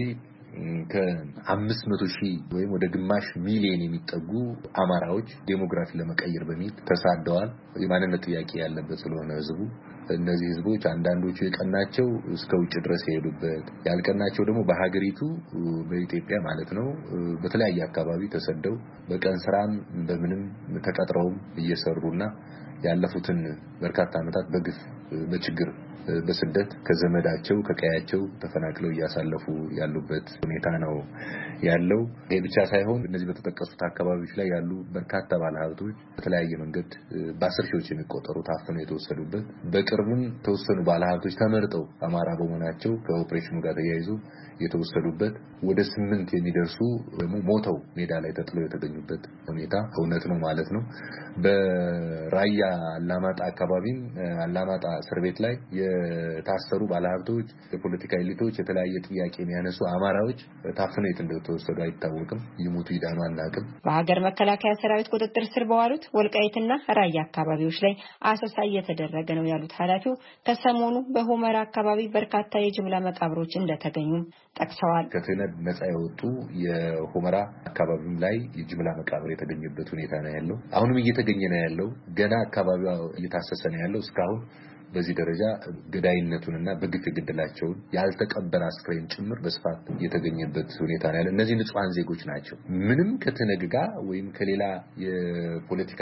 ከአምስት መቶ ሺህ ወይም ወደ ግማሽ ሚሊዮን የሚጠጉ አማራዎች ዴሞግራፊ ለመቀየር በሚል ተሳደዋል። የማንነት ጥያቄ ያለበት ስለሆነ ህዝቡ እነዚህ ህዝቦች አንዳንዶቹ የቀናቸው እስከ ውጭ ድረስ የሄዱበት ያልቀናቸው ደግሞ በሀገሪቱ በኢትዮጵያ ማለት ነው በተለያየ አካባቢ ተሰደው በቀን ስራም በምንም ተቀጥረውም እየሰሩና ያለፉትን በርካታ ዓመታት በግፍ በችግር በስደት ከዘመዳቸው ከቀያቸው ተፈናቅለው ያሳለፉ ያሉበት ሁኔታ ነው ያለው። ይሄ ብቻ ሳይሆን እነዚህ በተጠቀሱት አካባቢዎች ላይ ያሉ በርካታ ባለሀብቶች በተለያየ መንገድ በአስር ሺዎች የሚቆጠሩ ታፍነው የተወሰዱበት በቅርቡም ተወሰኑ ባለሀብቶች ተመርጠው አማራ በመሆናቸው ከኦፕሬሽኑ ጋር ተያይዞ የተወሰዱበት ወደ ስምንት የሚደርሱ ደግሞ ሞተው ሜዳ ላይ ተጥለው የተገኙበት ሁኔታ እውነት ነው ማለት ነው። በራያ አላማጣ አካባቢም አላማጣ እስር ቤት ላይ የታሰሩ ባለሀብቶች የፖለቲካ ኤሊቶች የተለያየ ጥያቄ የሚያነሱ አማራዎች ታፍነው የት እንደተወሰዱ አይታወቅም። ይሞቱ ይዳኑ አናውቅም። በሀገር መከላከያ ሰራዊት ቁጥጥር ስር በዋሉት ወልቃይትና ራያ አካባቢዎች ላይ አሰሳ እየተደረገ ነው ያሉት ኃላፊው ከሰሞኑ በሁመራ አካባቢ በርካታ የጅምላ መቃብሮች እንደተገኙ ጠቅሰዋል። ከትነድ ነፃ የወጡ የሁመራ አካባቢም ላይ የጅምላ መቃብር የተገኘበት ሁኔታ ነው ያለው። አሁንም እየተገኘ ነው ያለው። ገና አካባቢው እየታሰሰ ነው ያለው። እስካሁን በዚህ ደረጃ ገዳይነቱንና በግፍ የገደላቸውን ያልተቀበረ አስክሬን ጭምር በስፋት የተገኘበት ሁኔታ ነው ያለው። እነዚህ ንጹሃን ዜጎች ናቸው። ምንም ከተነግጋ ወይም ከሌላ የፖለቲካ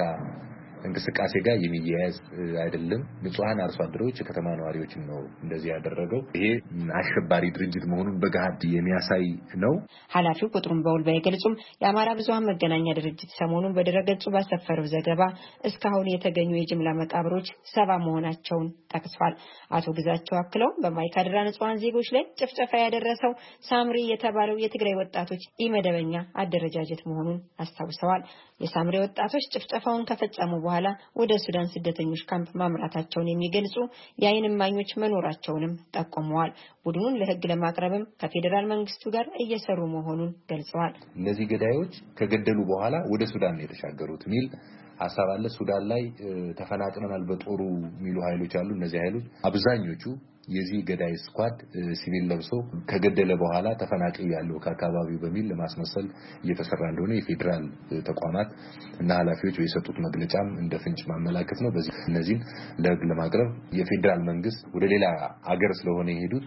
እንቅስቃሴ ጋር የሚያያዝ አይደለም። ንጹሃን አርሶ አደሮች ከተማ ነዋሪዎችን ነው እንደዚህ ያደረገው። ይሄ አሸባሪ ድርጅት መሆኑን በጋድ የሚያሳይ ነው። ኃላፊው ቁጥሩን በውል ባይገልጹም የአማራ ብዙሃን መገናኛ ድርጅት ሰሞኑን በድረገጹ ባሰፈረው ዘገባ እስካሁን የተገኙ የጅምላ መቃብሮች ሰባ መሆናቸውን ጠቅሷል። አቶ ግዛቸው አክለው በማይካድራ ንጹሃን ዜጎች ላይ ጭፍጨፋ ያደረሰው ሳምሪ የተባለው የትግራይ ወጣቶች ኢመደበኛ አደረጃጀት መሆኑን አስታውሰዋል። የሳምሪ ወጣቶች ጭፍጨፋውን ከፈጸሙ በኋላ ወደ ሱዳን ስደተኞች ካምፕ ማምራታቸውን የሚገልጹ የዓይን እማኞች መኖራቸውንም ጠቁመዋል። ቡድኑን ለህግ ለማቅረብም ከፌዴራል መንግስቱ ጋር እየሰሩ መሆኑን ገልጸዋል። እነዚህ ገዳዮች ከገደሉ በኋላ ወደ ሱዳን ነው የተሻገሩት ሚል ሐሳብ አለ። ሱዳን ላይ ተፈናቅለናል በጦሩ ሚሉ ኃይሎች አሉ። እነዚህ ኃይሎች አብዛኞቹ የዚህ ገዳይ ስኳድ ሲቪል ለብሶ ከገደለ በኋላ ተፈናቃይ ያለው ከአካባቢው በሚል ለማስመሰል እየተሰራ እንደሆነ የፌዴራል ተቋማት እና ኃላፊዎች የሰጡት መግለጫም እንደ ፍንጭ ማመላከት ነው። በዚህ እነዚህን ለህግ ለማቅረብ የፌዴራል መንግስት ወደ ሌላ ሀገር ስለሆነ የሄዱት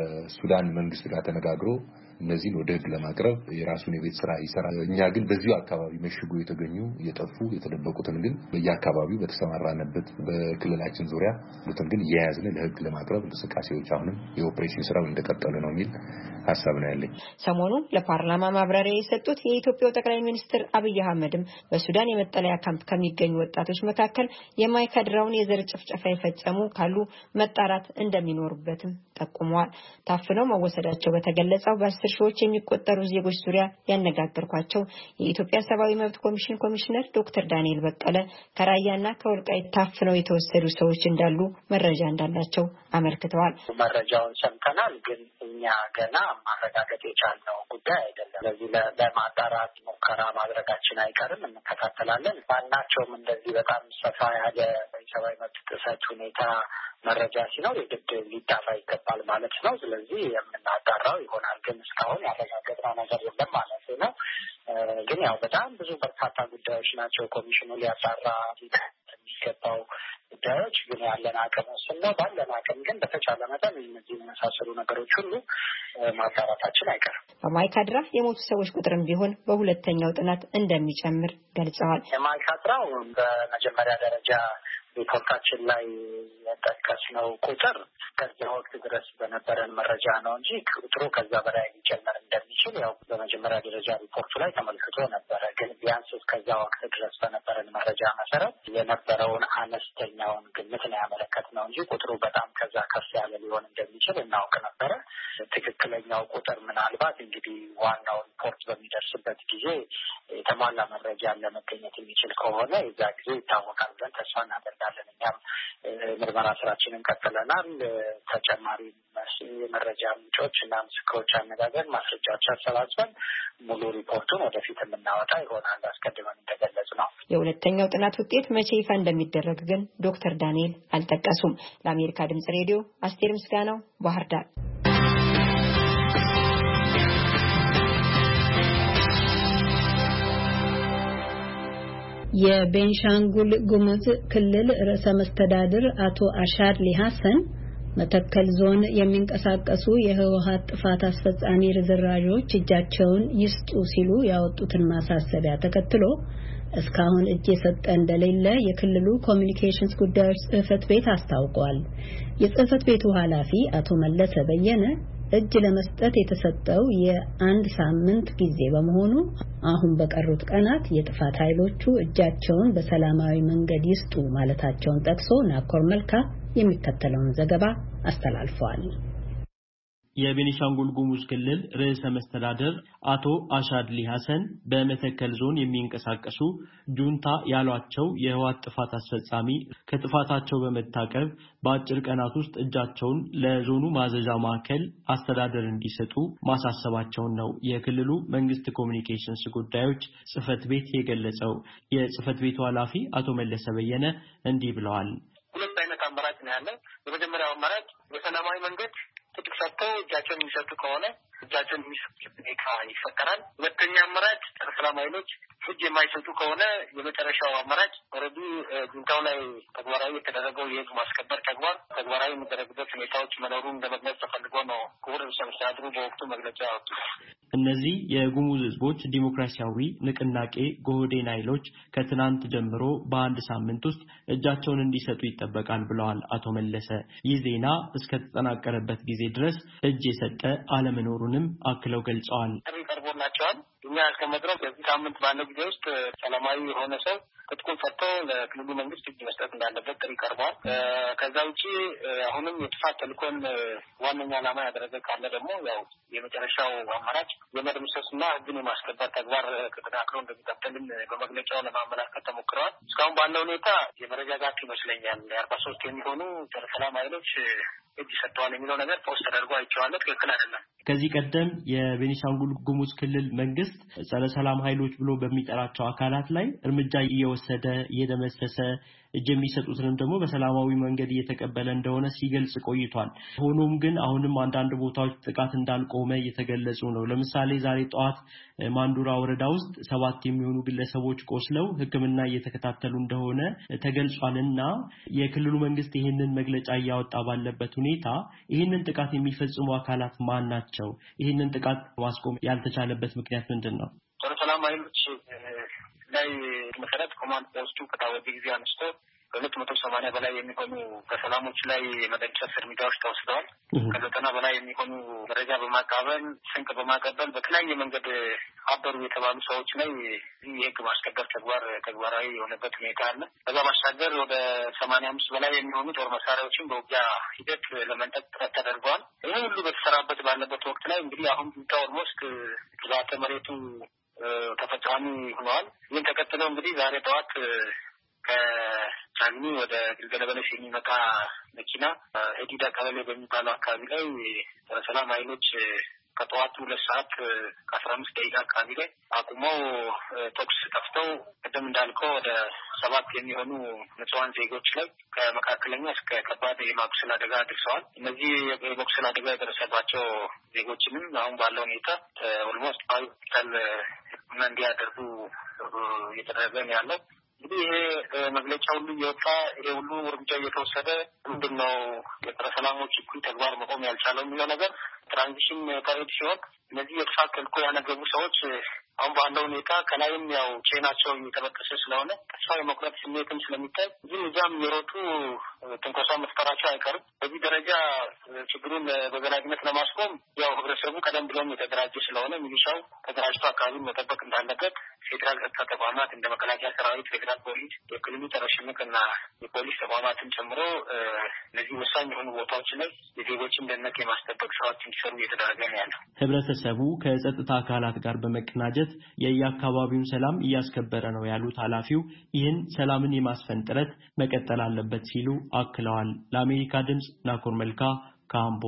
ከሱዳን መንግስት ጋር ተነጋግሮ እነዚህን ወደ ህግ ለማቅረብ የራሱን የቤት ስራ ይሰራል። እኛ ግን በዚሁ አካባቢ መሽጎ የተገኙ የጠፉ የተደበቁትን ግን በየአካባቢው በተሰማራነበት በክልላችን ዙሪያ ሁሉንም ግን እየያዝን ለህግ ለማቅረብ እንቅስቃሴዎች አሁንም የኦፕሬሽን ስራው እንደቀጠለ ነው የሚል ሐሳብ ነው ያለኝ። ሰሞኑን ለፓርላማ ማብራሪያ የሰጡት የኢትዮጵያው ጠቅላይ ሚኒስትር አብይ አህመድም በሱዳን የመጠለያ ካምፕ ከሚገኙ ወጣቶች መካከል የማይካድራውን የዘር ጭፍጨፋ የፈጸሙ ካሉ መጣራት እንደሚኖርበትም ጠቁመዋል። ታፍነው መወሰዳቸው በተገለጸው በአስር ሺዎች የሚቆጠሩ ዜጎች ዙሪያ ያነጋገርኳቸው የኢትዮጵያ ሰብአዊ መብት ኮሚሽን ኮሚሽነር ዶክተር ዳንኤል በቀለ ከራያና ከወልቃይት ታፍነው የተወሰዱ ሰዎች እንዳሉ መረጃ እንዳላቸው አመልክተዋል። መረጃውን ሰምተናል፣ ግን እኛ ገና ማረጋገጥ የቻልነው ጉዳይ አይደለም። ስለዚህ ለማጣራት ሙከራ ማድረጋችን አይቀርም፣ እንከታተላለን። ማናቸውም እንደዚህ በጣም ሰፋ ያለ የሰብአዊ መብት ጥሰት ሁኔታ መረጃ ሲኖር የግድ ሊጣራ ይገባል ማለት ነው። ስለዚህ የምናጣራው ይሆናል፣ ግን እስካሁን ያረጋገጥነው ነገር የለም ማለት ነው። ግን ያው በጣም ብዙ በርካታ ጉዳዮች ናቸው ኮሚሽኑ ሊያጣራ የሚገባው ጉዳዮች፣ ግን ያለን አቅም ውስን ነው። ባለን አቅም ግን በተቻለ መጠን እነዚህ የመሳሰሉ ነገሮች ሁሉ ማጣራታችን አይቀርም። በማይካድራ የሞቱ ሰዎች ቁጥርም ቢሆን በሁለተኛው ጥናት እንደሚጨምር ገልጸዋል። የማይካድራው በመጀመሪያ ደረጃ ሪፖርታችን ላይ የጠቀስነው ቁጥር ከዛ ወቅት ድረስ በነበረን መረጃ ነው እንጂ ቁጥሩ ከዛ በላይ ሊጨመር እንደሚችል ያው በመጀመሪያ ደረጃ ሪፖርቱ ላይ ተመልክቶ ነበረ። ግን ቢያንስ እስከዛ ወቅት ድረስ በነበረን መረጃ መሰረት የነበረውን አነስተኛውን ግምት ነው ያመለከትነው እንጂ ቁጥሩ በጣም ከዛ ከፍ ያለ ሊሆን እንደሚችል እናውቅ ነበረ። ትክክለኛው ቁጥር ምናልባት እንግዲህ ዋናው ሪፖርት በሚደርስበት ጊዜ የተሟላ መረጃ ለመገኘት የሚችል ከሆነ የዛ ጊዜ ይታወቃል ብለን ተስፋ እናደርጋለን። እኛም ምርመራ ስራችንን ቀጥለናል። ተጨማሪ የመረጃ ምንጮች እና ምስክሮች አነጋገር ማስረጃዎች አሰባስበን ሙሉ ሪፖርቱን ወደፊት የምናወጣ ይሆናል። አስቀድመን እንደገለጽ ነው። የሁለተኛው ጥናት ውጤት መቼ ይፋ እንደሚደረግ ግን ዶክተር ዳንኤል አልጠቀሱም። ለአሜሪካ ድምጽ ሬዲዮ አስቴር ምስጋናው ባህር ዳር። የቤንሻንጉል ጉሙዝ ክልል ርዕሰ መስተዳድር አቶ አሻድሊ ሐሰን መተከል ዞን የሚንቀሳቀሱ የህወሓት ጥፋት አስፈጻሚ ርዝራዦች እጃቸውን ይስጡ ሲሉ ያወጡትን ማሳሰቢያ ተከትሎ እስካሁን እጅ የሰጠ እንደሌለ የክልሉ ኮሚኒኬሽንስ ጉዳዮች ጽህፈት ቤት አስታውቋል። የጽህፈት ቤቱ ኃላፊ አቶ መለሰ በየነ እጅ ለመስጠት የተሰጠው የአንድ ሳምንት ጊዜ በመሆኑ አሁን በቀሩት ቀናት የጥፋት ኃይሎቹ እጃቸውን በሰላማዊ መንገድ ይስጡ ማለታቸውን ጠቅሶ ናኮር መልካ የሚከተለውን ዘገባ አስተላልፈዋል። የቤኒሻንጉል ጉሙዝ ክልል ርዕሰ መስተዳድር አቶ አሻድሊ ሐሰን በመተከል ዞን የሚንቀሳቀሱ ጁንታ ያሏቸው የህወሓት ጥፋት አስፈጻሚ ከጥፋታቸው በመታቀብ በአጭር ቀናት ውስጥ እጃቸውን ለዞኑ ማዘዣ ማዕከል አስተዳደር እንዲሰጡ ማሳሰባቸውን ነው የክልሉ መንግስት ኮሚኒኬሽንስ ጉዳዮች ጽህፈት ቤት የገለጸው። የጽህፈት ቤቱ ኃላፊ አቶ መለሰ በየነ እንዲህ ብለዋል። ሁለት አይነት አማራጭ ነው ያለው። የመጀመሪያው አማራጭ በሰላማዊ መንገድ ትጥቅ ሰጥተው እጃቸውን የሚሰጡ ከሆነ እጃቸውን የሚሰጡበት ሁኔታ ይፈጠራል። ሁለተኛ አማራጭ ሰላም ኃይሎች እጅ የማይሰጡ ከሆነ የመጨረሻው አማራጭ ኦልሬዲ ጁንታው ላይ ተግባራዊ የተደረገው የህግ ማስከበር ተግባር ተግባራዊ የሚደረግበት ሁኔታዎች መኖሩን ለመግለጽ ተፈልጎ ነው ክቡር ርዕሰ መስተዳድሩ በወቅቱ መግለጫ ያወጡት። እነዚህ የጉሙዝ ህዝቦች ዲሞክራሲያዊ ንቅናቄ ጎህዴን ኃይሎች ከትናንት ጀምሮ በአንድ ሳምንት ውስጥ እጃቸውን እንዲሰጡ ይጠበቃል ብለዋል አቶ መለሰ። ይህ ዜና እስከተጠናቀረበት ጊዜ ድረስ እጅ የሰጠ አለመኖሩንም አክለው ገልጸዋል። ቀርቦላቸዋል። እኛ እስከመድረስ በዚህ ሳምንት ባለው ጊዜ ውስጥ ሰላማዊ የሆነ ሰው ትጥቁን ፈቶ ለክልሉ መንግስት እጅ መስጠት እንዳለበት ጥሪ ቀርቧል። ከዛ ውጪ አሁንም የጥፋት ተልእኮን ዋነኛ ዓላማ ያደረገ ካለ ደግሞ ያው የመጨረሻው አማራጭ የመደምሰስና ህግን የማስከበር ተግባር ተጠናክሮ እንደሚቀጥልም በመግለጫው ለማመላከት ተሞክረዋል። እስካሁን ባለው ሁኔታ የመረጋጋት ይመስለኛል። የአርባ ሶስት የሚሆኑ ጸረ ሰላም ኃይሎች እጅ ሰጥተዋል የሚለው ነገር ፖስት ተደርጎ አይቼዋለሁ። ትክክል አይደለም። ከዚህ ቀደም የቤኒሻንጉል ጉሙዝ ክልል መንግስት ጸረ ሰላም ኃይሎች ብሎ በሚጠራቸው አካላት ላይ እርምጃ እየወሰደ እየደመሰሰ እጅ የሚሰጡትንም ደግሞ በሰላማዊ መንገድ እየተቀበለ እንደሆነ ሲገልጽ ቆይቷል። ሆኖም ግን አሁንም አንዳንድ ቦታዎች ጥቃት እንዳልቆመ እየተገለጹ ነው። ለምሳሌ ዛሬ ጠዋት ማንዱራ ወረዳ ውስጥ ሰባት የሚሆኑ ግለሰቦች ቆስለው ሕክምና እየተከታተሉ እንደሆነ ተገልጿልና የክልሉ መንግስት ይህንን መግለጫ እያወጣ ባለበት ሁኔታ ይህንን ጥቃት የሚፈጽሙ አካላት ማን ናቸው? ይህንን ጥቃት ማስቆም ያልተቻለበት ምክንያት ምንድን ነው? ጸረ ሰላም ኃይሎች ላይ መሰረት ኮማንድ ፖስቱ ከታወጀ ጊዜ አንስቶ ከሁለት መቶ ሰማንያ በላይ የሚሆኑ ከሰላሞች ላይ የመደምሰስ እርምጃዎች ተወስደዋል። ከዘጠና በላይ የሚሆኑ መረጃ በማቃበል ስንቅ በማቀበል በተለያየ መንገድ አበሩ የተባሉ ሰዎች ላይ የህግ ማስከበር ተግባር ተግባራዊ የሆነበት ሁኔታ አለ። ከዛ ባሻገር ወደ ሰማንያ አምስት በላይ የሚሆኑ ጦር መሳሪያዎችን በውጊያ ሂደት ለመንጠቅ ጥረት ተደርገዋል። ይህ ሁሉ በተሰራበት ባለበት ወቅት ላይ እንግዲህ አሁን ጁንታ ኦልሞስት ግዛተ መሬቱ ተፈጻሚ ሆነዋል። ይህን ተከትለው እንግዲህ ዛሬ ጠዋት ከቻግኒ ወደ ግልገል በለስ የሚመጣ መኪና ሄዲዳ ቀበሌ በሚባለው አካባቢ ላይ ሰላም ኃይሎች ከጠዋቱ ሁለት ሰዓት ከአስራ አምስት ደቂቃ አካባቢ ላይ አቁመው ተኩስ ከፍተው ቀደም እንዳልከው ወደ ሰባት የሚሆኑ ንጹሃን ዜጎች ላይ ከመካከለኛ እስከ ከባድ የማቁሰል አደጋ አድርሰዋል። እነዚህ የማቁሰል አደጋ የደረሰባቸው ዜጎችንም አሁን ባለው ሁኔታ ኦልሞስት ሆስፒታል ሕክምና እንዲያደርጉ እየተደረገ ነው ያለው። እንግዲህ ይሄ መግለጫ ሁሉ እየወጣ ይሄ ሁሉ እርምጃ እየተወሰደ ምንድን ነው የጸረ ሰላሞች እኩይ ተግባር መቆም ያልቻለው የሚለው ነገር ትራንዚሽን ፐሬድ ሲሆን እነዚህ የተፋት ተልዕኮ ያነገቡ ሰዎች አሁን ባለው ሁኔታ ከላይም ያው ቼናቸው እየተበጠሰ ስለሆነ ተስፋ የመቁረጥ ስሜትም ስለሚታይ እዚህም እዚያም የሮጡ ትንኮሳ መፍጠራቸው አይቀርም። በዚህ ደረጃ ችግሩን በዘላቂነት ለማስቆም ያው ህብረተሰቡ ቀደም ብሎም የተደራጀ ስለሆነ ሚሊሻው ተደራጅቶ አካባቢውን መጠበቅ እንዳለበት ፌዴራል ጸጥታ ተቋማት እንደ መከላከያ ሰራዊት፣ ፌዴራል ፖሊስ፣ የክልሉ ጸረ ሽምቅና የፖሊስ ተቋማትን ጨምሮ እነዚህ ወሳኝ የሆኑ ቦታዎች ላይ የዜጎችን ደህንነት የማስጠበቅ ስራዎች እንዲሰሩ እየተደረገ ነው ያለው። ህብረተሰቡ ከጸጥታ አካላት ጋር በመቀናጀት የየአካባቢውን ሰላም እያስከበረ ነው ያሉት ኃላፊው ይህን ሰላምን የማስፈን ጥረት መቀጠል አለበት ሲሉ አክለዋል። ለአሜሪካ ድምጽ ናኮር መልካ ካምቦ።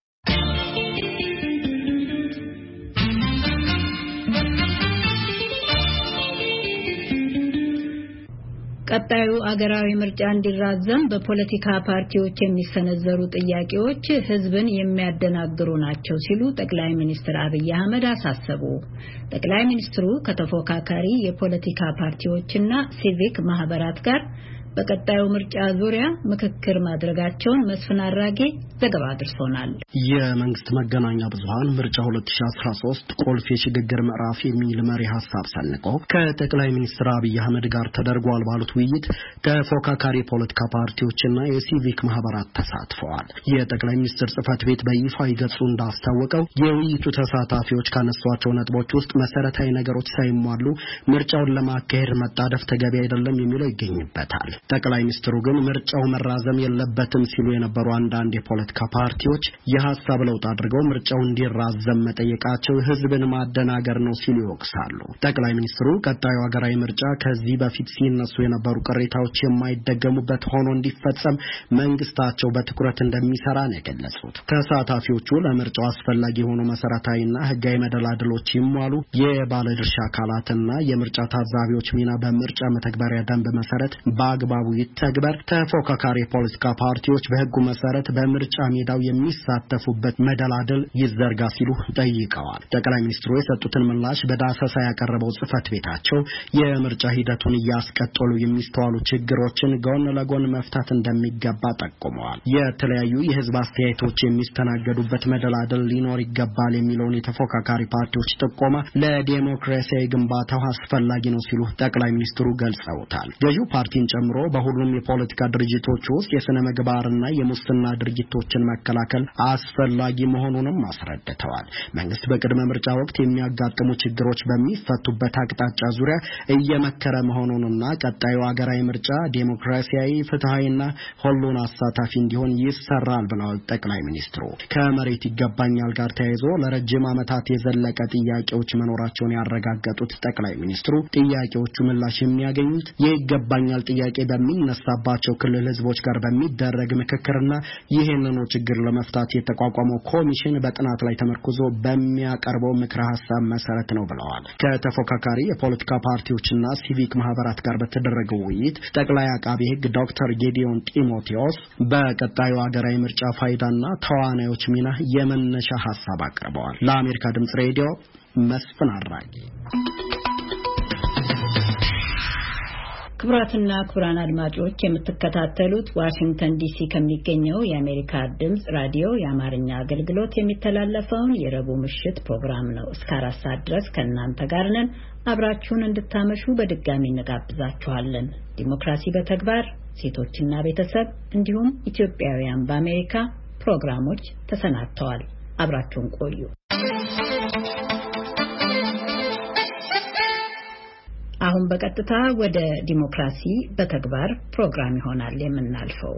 ቀጣዩ አገራዊ ምርጫ እንዲራዘም በፖለቲካ ፓርቲዎች የሚሰነዘሩ ጥያቄዎች ህዝብን የሚያደናግሩ ናቸው ሲሉ ጠቅላይ ሚኒስትር አብይ አህመድ አሳሰቡ። ጠቅላይ ሚኒስትሩ ከተፎካካሪ የፖለቲካ ፓርቲዎችና ሲቪክ ማህበራት ጋር በቀጣዩ ምርጫ ዙሪያ ምክክር ማድረጋቸውን መስፍን አራጌ ዘገባ አድርሶናል። የመንግስት መገናኛ ብዙሃን ምርጫ ሁለት ሺህ አስራ ሶስት ቁልፍ የሽግግር ምዕራፍ የሚል መሪ ሐሳብ ሰንቆ ከጠቅላይ ሚኒስትር አብይ አህመድ ጋር ተደርጓል ባሉት ውይይት ተፎካካሪ የፖለቲካ ፓርቲዎችና የሲቪክ ማህበራት ተሳትፈዋል። የጠቅላይ ሚኒስትር ጽህፈት ቤት በይፋዊ ገጹ እንዳስታወቀው የውይይቱ ተሳታፊዎች ካነሷቸው ነጥቦች ውስጥ መሰረታዊ ነገሮች ሳይሟሉ ምርጫውን ለማካሄድ መጣደፍ ተገቢ አይደለም የሚለው ይገኝበታል። ጠቅላይ ሚኒስትሩ ግን ምርጫው መራዘም የለበትም ሲሉ የነበሩ አንዳንድ የፖለቲካ ፓርቲዎች የሐሳብ ለውጥ አድርገው ምርጫው እንዲራዘም መጠየቃቸው ህዝብን ማደናገር ነው ሲሉ ይወቅሳሉ። ጠቅላይ ሚኒስትሩ ቀጣዩ ሀገራዊ ምርጫ ከዚህ በፊት ሲነሱ የነበሩ ቅሬታዎች የማይደገሙበት ሆኖ እንዲፈጸም መንግስታቸው በትኩረት እንደሚሰራ ነው የገለጹት። ተሳታፊዎቹ ለምርጫው አስፈላጊ የሆኑ መሰረታዊና ህጋዊ መደላድሎች ይሟሉ፣ የባለድርሻ አካላትና የምርጫ ታዛቢዎች ሚና በምርጫ መተግበሪያ ደንብ መሰረት በአግባቡ ይተግበር፣ ተፎካካሪ የፖለቲካ ፓርቲዎች በህጉ መሰረት በምርጫ ሜዳው የሚሳተፉበት መደላደል ይዘርጋ ሲሉ ጠይቀዋል። ጠቅላይ ሚኒስትሩ የሰጡትን ምላሽ በዳሰሳ ያቀረበው ጽህፈት ቤታቸው የምርጫ ሂደቱን እያስቀጠሉ የሚስተዋሉ ችግሮችን ጎን ለጎን መፍታት እንደሚገባ ጠቁመዋል። የተለያዩ የህዝብ አስተያየቶች የሚስተናገዱበት መደላደል ሊኖር ይገባል የሚለውን የተፎካካሪ ፓርቲዎች ጥቆማ ለዲሞክራሲያዊ ግንባታው አስፈላጊ ነው ሲሉ ጠቅላይ ሚኒስትሩ ገልጸውታል። ገዢው ፓርቲን ጨምሮ በሁሉም የፖለቲካ ድርጅቶች ውስጥ የስነ ምግባርና የሙስና ድርጊቶችን መከላከል አስፈላጊ መሆኑንም አስረድተዋል። መንግስት በቅድመ ምርጫ ወቅት የሚያጋጥሙ ችግሮች በሚፈቱበት አቅጣጫ ዙሪያ እየመከረ መሆኑንና ቀጣዩ ሀገራዊ ምርጫ ዲሞክራሲያዊ፣ ፍትሃዊና ሁሉን አሳታፊ እንዲሆን ይሰራል ብለዋል ጠቅላይ ሚኒስትሩ። ከመሬት ይገባኛል ጋር ተያይዞ ለረጅም ዓመታት የዘለቀ ጥያቄዎች መኖራቸውን ያረጋገጡት ጠቅላይ ሚኒስትሩ ጥያቄዎቹ ምላሽ የሚያገኙት የይገባኛል ጥያቄ በሚነሳባቸው ክልል ህዝቦች ጋር በሚደረግ ምክክርና ይህንኑ ችግር ለመፍታት የተቋቋመው ኮሚሽን በጥናት ላይ ተመርኩዞ በሚያቀርበው ምክረ ሐሳብ መሰረት ነው ብለዋል። ከተፎካካሪ የፖለቲካ ፓርቲዎችና ሲቪክ ማህበራት ጋር በተደረገው ውይይት ጠቅላይ አቃቤ ህግ ዶክተር ጌዲዮን ጢሞቴዎስ በቀጣዩ ሀገራዊ ምርጫ ፋይዳና ተዋናዮች ሚና የመነሻ ሐሳብ አቅርበዋል። ለአሜሪካ ድምጽ ሬዲዮ መስፍን አራጌ። ክቡራትና ክቡራን አድማጮች የምትከታተሉት ዋሽንግተን ዲሲ ከሚገኘው የአሜሪካ ድምጽ ራዲዮ የአማርኛ አገልግሎት የሚተላለፈውን የረቡዕ ምሽት ፕሮግራም ነው። እስከ አራት ሰዓት ድረስ ከእናንተ ጋር ነን። አብራችሁን እንድታመሹ በድጋሚ እንጋብዛችኋለን። ዲሞክራሲ በተግባር፣ ሴቶችና ቤተሰብ እንዲሁም ኢትዮጵያውያን በአሜሪካ ፕሮግራሞች ተሰናድተዋል። አብራችሁን ቆዩ። አሁን በቀጥታ ወደ ዲሞክራሲ በተግባር ፕሮግራም ይሆናል የምናልፈው።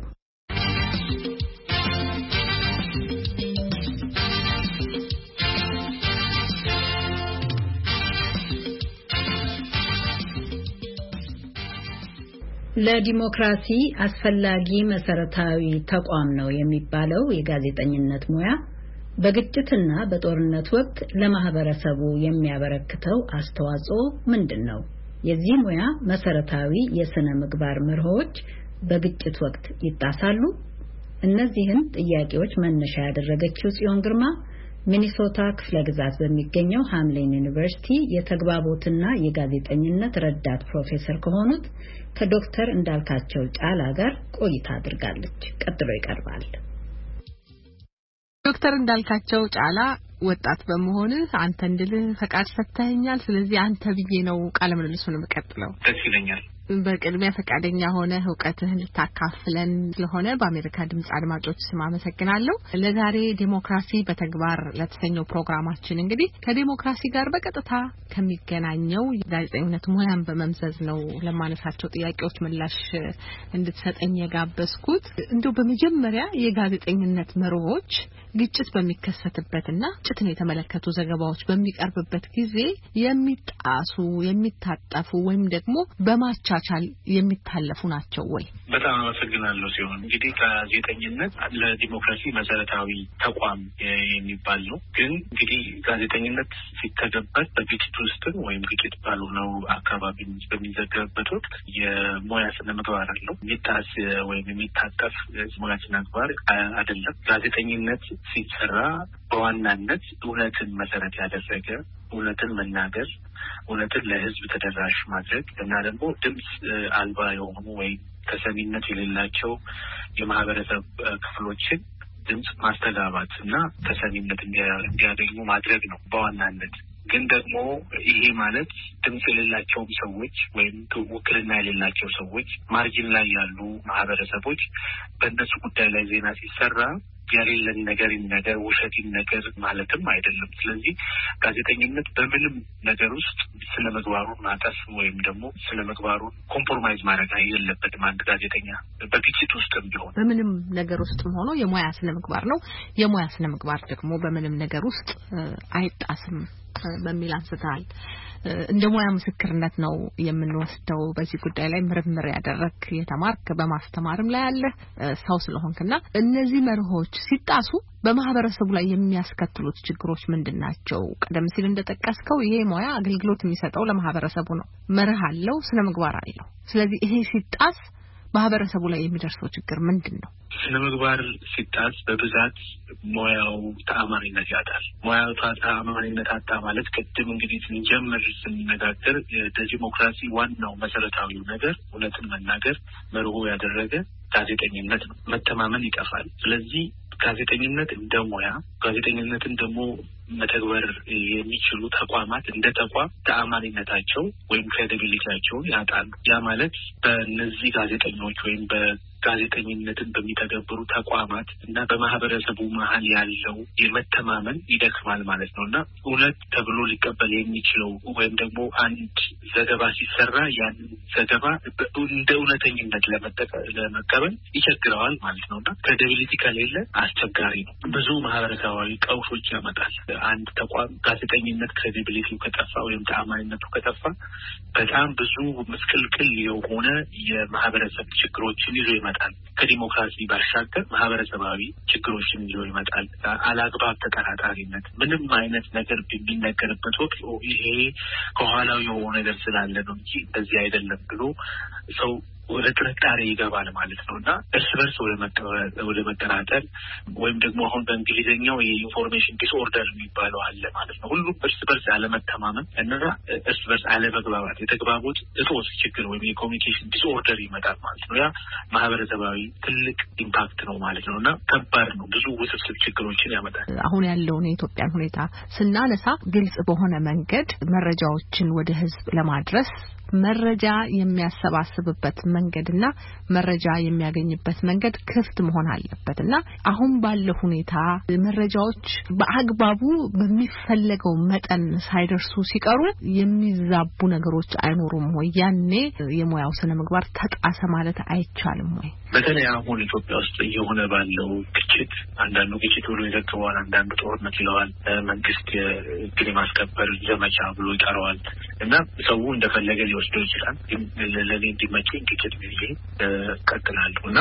ለዲሞክራሲ አስፈላጊ መሰረታዊ ተቋም ነው የሚባለው የጋዜጠኝነት ሙያ በግጭትና በጦርነት ወቅት ለማህበረሰቡ የሚያበረክተው አስተዋጽኦ ምንድነው? የዚህ ሙያ መሰረታዊ የሥነ ምግባር መርሆች በግጭት ወቅት ይጣሳሉ? እነዚህን ጥያቄዎች መነሻ ያደረገችው ጽዮን ግርማ ሚኒሶታ ክፍለ ግዛት በሚገኘው ሃምሊን ዩኒቨርሲቲ የተግባቦትና የጋዜጠኝነት ረዳት ፕሮፌሰር ከሆኑት ከዶክተር እንዳልካቸው ጫላ ጋር ቆይታ አድርጋለች። ቀጥሎ ይቀርባል። ዶክተር እንዳልካቸው ጫላ ወጣት በመሆንህ አንተ እንድልህ ፈቃድ ሰጥተኸኛል። ስለዚህ አንተ ብዬ ነው ቃለ ምልልሱን የምቀጥለው። ደስ ይለኛል። በቅድሚያ ፈቃደኛ ሆነ ዕውቀትህን ልታካፍለን ስለሆነ በአሜሪካ ድምጽ አድማጮች ስም አመሰግናለሁ። ለዛሬ ዲሞክራሲ በተግባር ለተሰኘው ፕሮግራማችን እንግዲህ ከዲሞክራሲ ጋር በቀጥታ ከሚገናኘው ጋዜጠኝነት ሙያን በመምዘዝ ነው ለማነሳቸው ጥያቄዎች ምላሽ እንድትሰጠኝ የጋበዝኩት። እንደው በመጀመሪያ የጋዜጠኝነት መርሆች ግጭት በሚከሰትበትና ግጭትን የተመለከቱ ዘገባዎች በሚቀርብበት ጊዜ የሚጣሱ የሚታጠፉ ወይም ደግሞ በማቻቻል የሚታለፉ ናቸው ወይ? በጣም አመሰግናለሁ። ሲሆን እንግዲህ ጋዜጠኝነት ለዲሞክራሲ መሰረታዊ ተቋም የሚባል ነው። ግን እንግዲህ ጋዜጠኝነት ሲተገበር በግጭት ውስጥ ወይም ግጭት ባልሆነው አካባቢ በሚዘገብበት ወቅት የሙያ ስነ ምግባር አለው። የሚጣስ ወይም የሚታጠፍ ሙያ ስነ ምግባር አይደለም። ጋዜጠኝነት ሲሰራ በዋናነት እውነትን መሰረት ያደረገ እውነትን መናገር፣ እውነትን ለሕዝብ ተደራሽ ማድረግ እና ደግሞ ድምጽ አልባ የሆኑ ወይም ተሰሚነት የሌላቸው የማህበረሰብ ክፍሎችን ድምጽ ማስተጋባት እና ተሰሚነት እንዲያገኙ ማድረግ ነው በዋናነት። ግን ደግሞ ይሄ ማለት ድምጽ የሌላቸውም ሰዎች ወይም ውክልና የሌላቸው ሰዎች ማርጂን ላይ ያሉ ማህበረሰቦች በእነሱ ጉዳይ ላይ ዜና ሲሰራ ያሌለን ነገር ነገር ውሸት ነገር ማለትም አይደለም። ስለዚህ ጋዜጠኝነት በምንም ነገር ውስጥ ስለ ምግባሩን ማጣስ ወይም ደግሞ ስለ ምግባሩን ኮምፕሮማይዝ ማድረግ የለበትም። አንድ ጋዜጠኛ በግጭት ውስጥም ቢሆን በምንም ነገር ውስጥም ሆኖ የሙያ ስነ ምግባር ነው። የሙያ ስነ ምግባር ደግሞ በምንም ነገር ውስጥ አይጣስም በሚል አንስተሃል። እንደ ሙያ ምስክርነት ነው የምንወስደው። በዚህ ጉዳይ ላይ ምርምር ያደረክ የተማርክ በማስተማርም ላይ ያለ ሰው ስለሆንክና እነዚህ መርሆች ሲጣሱ በማህበረሰቡ ላይ የሚያስከትሉት ችግሮች ምንድናቸው? ቀደም ሲል እንደጠቀስከው ይሄ ሙያ አገልግሎት የሚሰጠው ለማህበረሰቡ ነው። መርህ አለው፣ ስነ ምግባር አለው። ስለዚህ ይሄ ሲጣስ ማህበረሰቡ ላይ የሚደርሰው ችግር ምንድነው? ስነ ምግባር ሲጣስ በብዛት ሙያው ተአማኒነት ያጣል። ሙያው ተአማኒነት አጣ ማለት ቅድም እንግዲህ ስንጀምር ስንነጋገር ለዲሞክራሲ ዋናው መሰረታዊው ነገር እውነትን መናገር መርሆ ያደረገ ጋዜጠኝነት ነው። መተማመን ይጠፋል። ስለዚህ ጋዜጠኝነት እንደ ሙያ ጋዜጠኝነትን ደግሞ መተግበር የሚችሉ ተቋማት እንደ ተቋም ተአማኒነታቸው ወይም ክሬዲቢሊቲያቸውን ያጣሉ። ያ ማለት በእነዚህ ጋዜጠኞች ወይም በጋዜጠኝነትን በሚተገብሩ ተቋማት እና በማህበረሰቡ መሀል ያለው የመተማመን ይደክማል ማለት ነው እና እውነት ተብሎ ሊቀበል የሚችለው ወይም ደግሞ አንድ ዘገባ ሲሰራ ያን ዘገባ እንደ እውነተኝነት ለመቀበል ይቸግረዋል ማለት ነው እና ክሬዲቢሊቲ ከሌለ አስቸጋሪ ነው። ብዙ ማህበረሰባዊ ቀውሶች ያመጣል። አንድ ተቋም ጋዜጠኝነት ክሬዲቢሊቲው ከጠፋ ወይም ተአማኒነቱ ከጠፋ በጣም ብዙ ምስቅልቅል የሆነ የማህበረሰብ ችግሮችን ይዞ ይመጣል። ከዲሞክራሲ ባሻገር ማህበረሰባዊ ችግሮችን ይዞ ይመጣል። አላግባብ ተጠራጣሪነት፣ ምንም አይነት ነገር በሚነገርበት ወቅት ይሄ ከኋላው የሆነ ነገር ስላለ ነው እንጂ እንደዚህ አይደለም ብሎ ሰው ወደ ጥርጣሬ ይገባል ማለት ነው እና እርስ በርስ ወደ መጠራጠር ወይም ደግሞ አሁን በእንግሊዝኛው የኢንፎርሜሽን ዲስኦርደር የሚባለው አለ ማለት ነው። ሁሉም እርስ በርስ አለመተማመን እና እርስ በርስ አለመግባባት፣ የተግባቦት እጦት ችግር ወይም የኮሚኒኬሽን ዲስኦርደር ይመጣል ማለት ነው። ያ ማህበረሰባዊ ትልቅ ኢምፓክት ነው ማለት ነው እና ከባድ ነው። ብዙ ውስብስብ ችግሮችን ያመጣል። አሁን ያለውን የኢትዮጵያን ሁኔታ ስናነሳ ግልጽ በሆነ መንገድ መረጃዎችን ወደ ህዝብ ለማድረስ መረጃ የሚያሰባስብበት መንገድና መረጃ የሚያገኝበት መንገድ ክፍት መሆን አለበትና አሁን ባለው ሁኔታ መረጃዎች በአግባቡ በሚፈለገው መጠን ሳይደርሱ ሲቀሩ የሚዛቡ ነገሮች አይኖሩም ወይ? ያኔ የሙያው ስነ ምግባር ተጣሰ ማለት አይቻልም ወይ? በተለይ አሁን ኢትዮጵያ ውስጥ እየሆነ ባለው ግጭት አንዳንዱ ግጭት ብሎ ይዘግበዋል፣ አንዳንዱ ጦርነት ይለዋል፣ መንግስት የግል ማስከበር ዘመቻ ብሎ ይጠራዋል እና ሰው እንደፈለገ ሊወስደው ይችላል። ግን ለኔ እንዲመቸኝ ግጭት ብዬ እቀጥላለሁ እና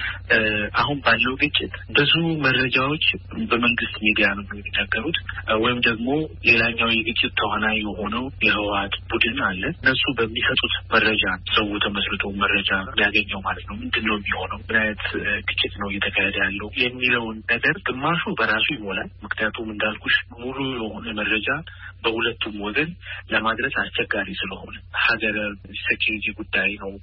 አሁን ባለው ግጭት ብዙ መረጃዎች በመንግስት ሚዲያ ነው የሚነገሩት ወይም ደግሞ ሌላኛው የግጭት ተዋናይ የሆነው የህወሓት ቡድን አለ። እነሱ በሚሰጡት መረጃ ሰው ተመስርቶ መረጃ ያገኘው ማለት ነው። ምንድነው የሚሆነው? ምን አይነት ግጭት ነው እየተካሄደ ያለው የሚለውን ነገር ግማሹ በራሱ ይሞላል። ምክንያቱም እንዳልኩሽ ሙሉ የሆነ መረጃ በሁለቱም ወገን ለማድረስ አስቸጋሪ ስለሆነ ሀገር ሴኪዩሪቲ ጉዳይ ነው። ስለዚህ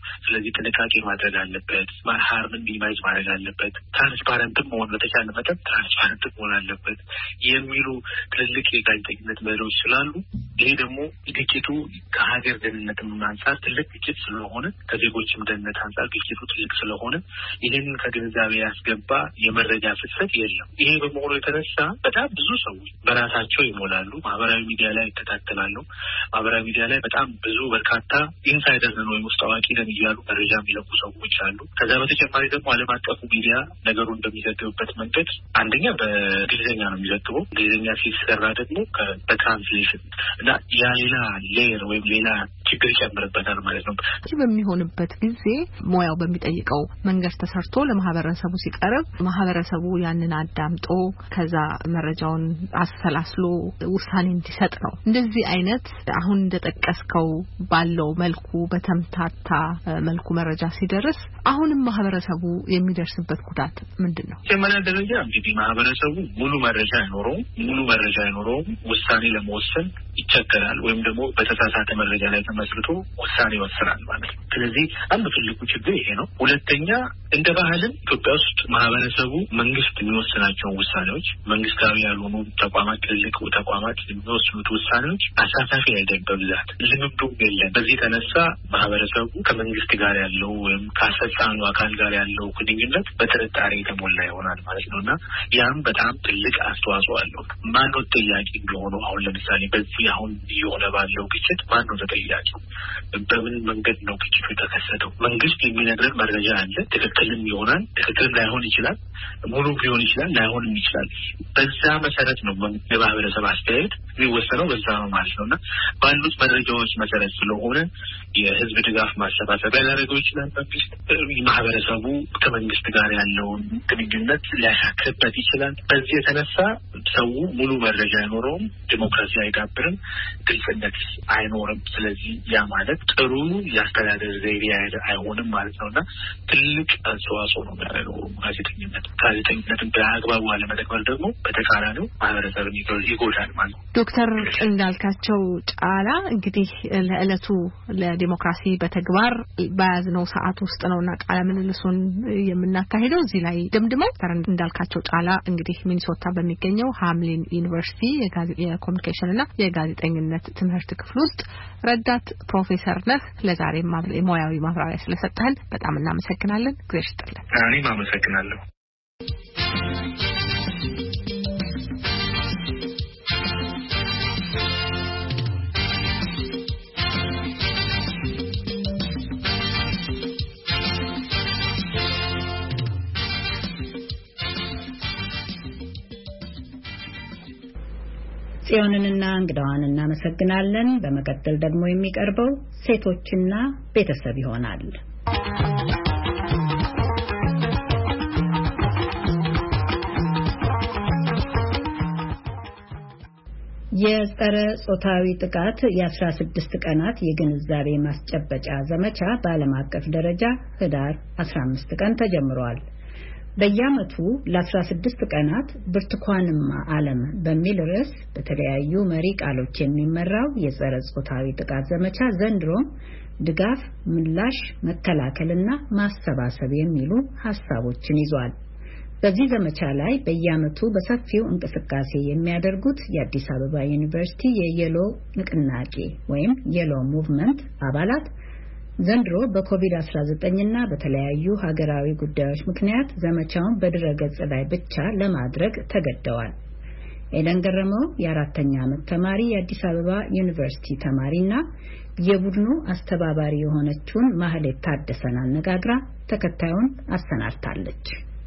ስለዚህ ጥንቃቄ ማድረግ አለበት። ሃርምን ሚኒማይዝ ማድረግ አለበት። ትራንስፓረንት መሆን በተቻለ መጠን ትራንስፓረንት መሆን አለበት የሚሉ ትልልቅ የጋዜጠኝነት መሪዎች ስላሉ ይሄ ደግሞ ግጭቱ ከሀገር ደህንነትም አንጻር ትልቅ ግጭት ስለሆነ ከዜጎችም ደህንነት አንጻር ግጭቱ ትልቅ ስለሆነ ይህንን ከግንዛቤ ያስገባ የመረጃ ፍሰት የለም። ይሄ በመሆኑ የተነሳ በጣም ብዙ ሰዎች በራሳቸው ይሞላሉ። ማህበራዊ ሚዲያ ላይ ይከታተላሉ። ማህበራዊ ሚዲያ ላይ በጣም ብዙ በርካታ ኢንሳይደር ነን ወይም ውስጥ አዋቂ ነን እያሉ መረጃ የሚለቁ ሰዎች አሉ። ከዛ በተጨማሪ ደግሞ ዓለም አቀፉ ሚዲያ ነገሩን በሚዘግብበት መንገድ አንደኛ በእንግሊዝኛ ነው የሚዘግበው። እንግሊዝኛ ሲሰራ ደግሞ በትራንስሌሽን እና ያ ሌላ ሌየር ወይም ሌላ ችግር ይጨምርበታል ማለት ነው። እዚህ በሚሆንበት ጊዜ ሙያው በሚጠይቀው መንገድ ተሰርቶ ለማህበረሰቡ ሲቀርብ ማህበረሰቡ ያንን አዳምጦ ከዛ መረጃውን አሰላስሎ ውሳኔ እንዲሰጥ ነው። እንደዚህ አይነት አሁን እንደተጠቀስከው ባለው መልኩ በተምታታ መልኩ መረጃ ሲደርስ አሁንም ማህበረሰቡ የሚደርስበት ጉዳት ምንድነው? በመጀመሪያ ደረጃ እንግዲህ ማህበረሰቡ ሙሉ መረጃ አይኖረውም። ሙሉ መረጃ አይኖረውም። ውሳኔ ለመወሰን ይቸገራል ወይም ደግሞ በተሳሳተ መረጃ ላይ ተመስርቶ ውሳኔ ይወስናል ማለት ነው። ስለዚህ አንዱ ትልቁ ችግር ይሄ ነው። ሁለተኛ እንደ ባህልም ኢትዮጵያ ውስጥ ማህበረሰቡ መንግስት የሚወስናቸው ውሳኔዎች መንግስታዊ ያልሆኑ ተቋማት ትልልቅ ተቋማት የሚወስኑት ውሳኔዎች አሳታፊ አይደለም። በብዛት ልምዱም የለም። በዚህ የተነሳ ማህበረሰቡ ከመንግስት ጋር ያለው ወይም ከአስፈጻሚው አካል ጋር ያለው ግንኙነት በጥርጣሬ የተሞላ ይሆናል ማለት ነው እና ያም በጣም ትልቅ አስተዋጽኦ አለው። ማነው ተጠያቂ የሚሆነው? አሁን ለምሳሌ በዚህ አሁን እየሆነ ባለው ግጭት ማነው ተጠያቂው? በምን መንገድ ነው ግጭቱ የተከሰተው? መንግስት የሚነግረን መረጃ አለ። ትክክልም ይሆናል፣ ትክክልም ላይሆን ይችላል፣ ሙሉ ሊሆን ይችላል፣ ላይሆንም ይችላል። በዛ መሰረት ነው የማህበረሰብ አስተያየት የሚወሰነው በዛ ነው ማለት ነውና ባሉት መረጃዎች መሰረት ስለሆነ የህዝብ ድጋፍ ማሰባሰቢያ ሊያደርገው ይችላል። መንግስት ማህበረሰቡ ከመንግስት ጋር ያለውን ግንኙነት ሊያሻክርበት ይችላል። በዚህ የተነሳ ሰው ሙሉ መረጃ አይኖረውም፣ ዲሞክራሲ አይዳብርም፣ ግልጽነት አይኖርም። ስለዚህ ያ ማለት ጥሩ የአስተዳደር ዘይቤ አይሆንም ማለት ነውና ትልቅ አስተዋጽኦ ነው የሚያደርገው ጋዜጠኝነት። ጋዜጠኝነትን በአግባቡ አለመተግበር ደግሞ በተቃራኒው ማህበረሰብን ይጎዳል ማለት ነው። ዶክተር እንዳልካቸው ጫላ እንግዲህ ለዕለቱ ለዲሞክራሲ በተግባር በያዝነው ሰዓት ውስጥ ነውና ቃለ ምልልሱን የምናካሄደው እዚህ ላይ ደምድመው እንዳልካቸው ጫላ እንግዲህ ሚኒሶታ በሚገኘው ሃምሊን ዩኒቨርሲቲ የኮሙኒኬሽን እና የጋዜጠኝነት ትምህርት ክፍል ውስጥ ረዳት ፕሮፌሰር ነህ። ለዛሬ ሙያዊ ማብራሪያ ስለሰጠህን በጣም እናመሰግናለን። እግዚአብሔር ይስጥልን። እኔም አመሰግናለሁ። ጽዮንንና እንግዳዋን እናመሰግናለን። በመቀጠል ደግሞ የሚቀርበው ሴቶችና ቤተሰብ ይሆናል። የጸረ ጾታዊ ጥቃት የአስራ ስድስት ቀናት የግንዛቤ ማስጨበጫ ዘመቻ በዓለም አቀፍ ደረጃ ህዳር አስራ አምስት ቀን ተጀምሯል። በየዓመቱ ለአስራ ስድስት ቀናት ብርቱካንማ ዓለም በሚል ርዕስ በተለያዩ መሪ ቃሎች የሚመራው የጸረ ጾታዊ ጥቃት ዘመቻ ዘንድሮም ድጋፍ፣ ምላሽ፣ መከላከልና ማሰባሰብ የሚሉ ሐሳቦችን ይዟል። በዚህ ዘመቻ ላይ በየዓመቱ በሰፊው እንቅስቃሴ የሚያደርጉት የአዲስ አበባ ዩኒቨርሲቲ የየሎ ንቅናቄ ወይም የሎ ሙቭመንት አባላት ዘንድሮ በኮቪድ አስራ ዘጠኝ እና በተለያዩ ሀገራዊ ጉዳዮች ምክንያት ዘመቻውን በድረገጽ ላይ ብቻ ለማድረግ ተገደዋል። ኤደን ገረመው የአራተኛ ዓመት ተማሪ የአዲስ አበባ ዩኒቨርሲቲ ተማሪና የቡድኑ አስተባባሪ የሆነችውን ማህሌት ታደሰን አነጋግራ ተከታዩን አሰናድታለች።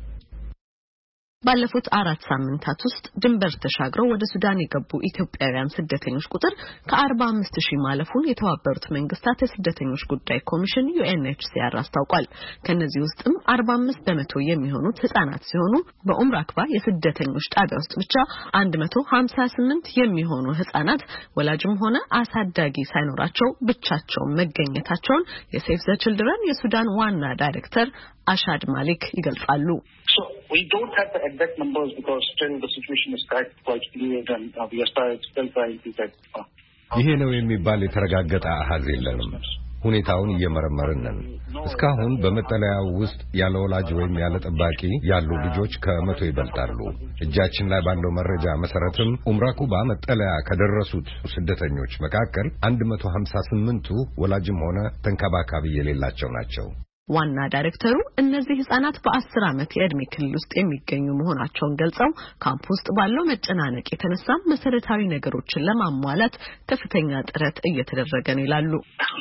ባለፉት አራት ሳምንታት ውስጥ ድንበር ተሻግረው ወደ ሱዳን የገቡ ኢትዮጵያውያን ስደተኞች ቁጥር ከአርባ አምስት ሺህ ማለፉን የተባበሩት መንግስታት የስደተኞች ጉዳይ ኮሚሽን ዩኤንኤችሲአር አስታውቋል። ከነዚህ ውስጥም አርባ አምስት በመቶ የሚሆኑት ህጻናት ሲሆኑ በኡምራክባ የስደተኞች ጣቢያ ውስጥ ብቻ አንድ መቶ ሀምሳ ስምንት የሚሆኑ ህጻናት ወላጅም ሆነ አሳዳጊ ሳይኖራቸው ብቻቸውን መገኘታቸውን የሴቭ ዘ ችልድረን የሱዳን ዋና ዳይሬክተር አሻድ ማሊክ ይገልጻሉ። So we don't have the exact numbers because still the situation is quite quite fluid and uh, we are still trying to get. ይሄ ነው የሚባል የተረጋገጠ አሃዝ የለንም። ሁኔታውን እየመረመርን ነን። እስካሁን በመጠለያው ውስጥ ያለ ወላጅ ወይም ያለ ጠባቂ ያሉ ልጆች ከመቶ ይበልጣሉ። እጃችን ላይ ባለው መረጃ መሰረትም ኡምራ ኩባ መጠለያ ከደረሱት ስደተኞች መካከል አንድ መቶ ሀምሳ ስምንቱ ወላጅም ሆነ ተንከባካቢ የሌላቸው ናቸው። ዋና ዳይሬክተሩ እነዚህ ህጻናት በአስር ዓመት የዕድሜ ክልል ውስጥ የሚገኙ መሆናቸውን ገልጸው ካምፕ ውስጥ ባለው መጨናነቅ የተነሳ መሰረታዊ ነገሮችን ለማሟላት ከፍተኛ ጥረት እየተደረገ ነው ይላሉ።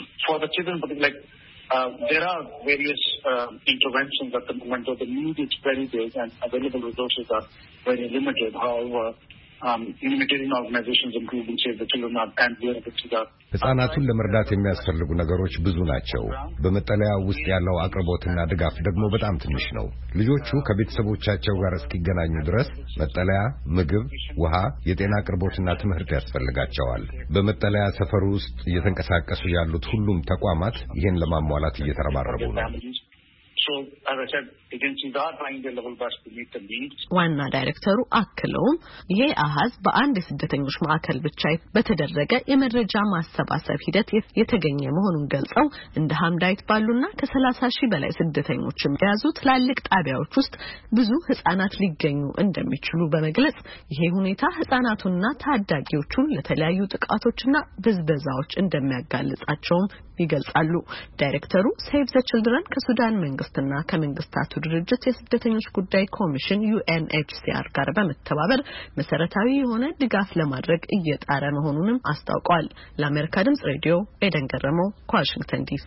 Uh, there are various uh, interventions at the moment, though the need is very big and available resources are very limited. However, um, humanitarian organizations including Save the Children and we are able to ህጻናቱን ለመርዳት የሚያስፈልጉ ነገሮች ብዙ ናቸው። በመጠለያው ውስጥ ያለው አቅርቦትና ድጋፍ ደግሞ በጣም ትንሽ ነው። ልጆቹ ከቤተሰቦቻቸው ጋር እስኪገናኙ ድረስ መጠለያ፣ ምግብ፣ ውሃ፣ የጤና አቅርቦትና ትምህርት ያስፈልጋቸዋል። በመጠለያ ሰፈር ውስጥ እየተንቀሳቀሱ ያሉት ሁሉም ተቋማት ይህን ለማሟላት እየተረባረቡ ነው። So, as I said, agencies are trying their level best to meet the needs. ዋና ዳይሬክተሩ አክለውም ይሄ አሃዝ በአንድ የስደተኞች ማዕከል ብቻ በተደረገ የመረጃ ማሰባሰብ ሂደት የተገኘ መሆኑን ገልጸው እንደ ሀምዳይት ባሉና ከሰላሳ ሺህ በላይ ስደተኞችን የያዙ ትላልቅ ጣቢያዎች ውስጥ ብዙ ህጻናት ሊገኙ እንደሚችሉ በመግለጽ ይሄ ሁኔታ ህጻናቱና ታዳጊዎቹን ለተለያዩ ጥቃቶችና ብዝበዛዎች እንደሚያጋልጻቸውም ይገልጻሉ። ዳይሬክተሩ ሴቭ ዘ ችልድረን ከሱዳን መንግስትና ከመንግስታቱ ድርጅት የስደተኞች ጉዳይ ኮሚሽን ዩ ኤን ኤች ሲ አር ጋር በመተባበር መሰረታዊ የሆነ ድጋፍ ለማድረግ እየጣረ መሆኑንም አስታውቋል። ለአሜሪካ ድምጽ ሬዲዮ ኤደን ገረመው ከዋሽንግተን ዲሲ።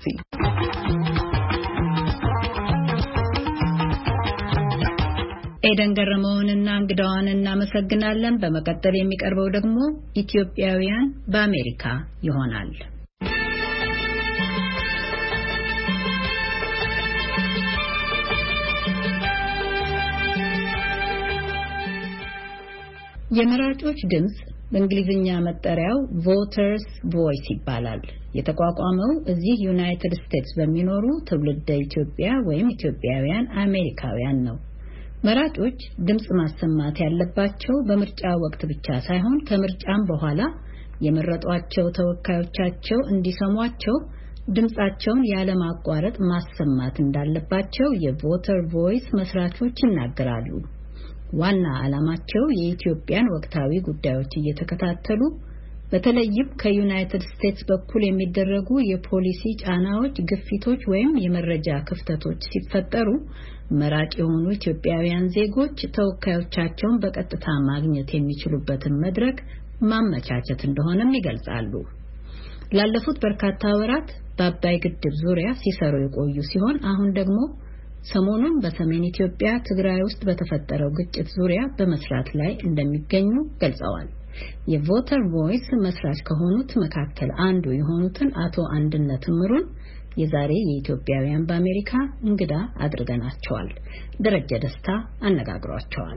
ኤደን ገረመውንና እንግዳዋን እናመሰግናለን። በመቀጠል የሚቀርበው ደግሞ ኢትዮጵያውያን በአሜሪካ ይሆናል። የመራጮች ድምጽ በእንግሊዝኛ መጠሪያው ቮተርስ ቮይስ ይባላል። የተቋቋመው እዚህ ዩናይትድ ስቴትስ በሚኖሩ ትውልደ ኢትዮጵያ ወይም ኢትዮጵያውያን አሜሪካውያን ነው። መራጮች ድምጽ ማሰማት ያለባቸው በምርጫ ወቅት ብቻ ሳይሆን ከምርጫም በኋላ የመረጧቸው ተወካዮቻቸው እንዲሰሟቸው ድምጻቸውን ያለማቋረጥ ማሰማት እንዳለባቸው የቮተር ቮይስ መስራቾች ይናገራሉ። ዋና ዓላማቸው የኢትዮጵያን ወቅታዊ ጉዳዮች እየተከታተሉ በተለይም ከዩናይትድ ስቴትስ በኩል የሚደረጉ የፖሊሲ ጫናዎች፣ ግፊቶች ወይም የመረጃ ክፍተቶች ሲፈጠሩ መራጭ የሆኑ ኢትዮጵያውያን ዜጎች ተወካዮቻቸውን በቀጥታ ማግኘት የሚችሉበትን መድረክ ማመቻቸት እንደሆነም ይገልጻሉ። ላለፉት በርካታ ወራት በአባይ ግድብ ዙሪያ ሲሰሩ የቆዩ ሲሆን አሁን ደግሞ ሰሞኑን በሰሜን ኢትዮጵያ ትግራይ ውስጥ በተፈጠረው ግጭት ዙሪያ በመስራት ላይ እንደሚገኙ ገልጸዋል። የቮተር ቮይስ መስራች ከሆኑት መካከል አንዱ የሆኑትን አቶ አንድነት ምሩን የዛሬ የኢትዮጵያውያን በአሜሪካ እንግዳ አድርገናቸዋል። ደረጀ ደስታ አነጋግሯቸዋል።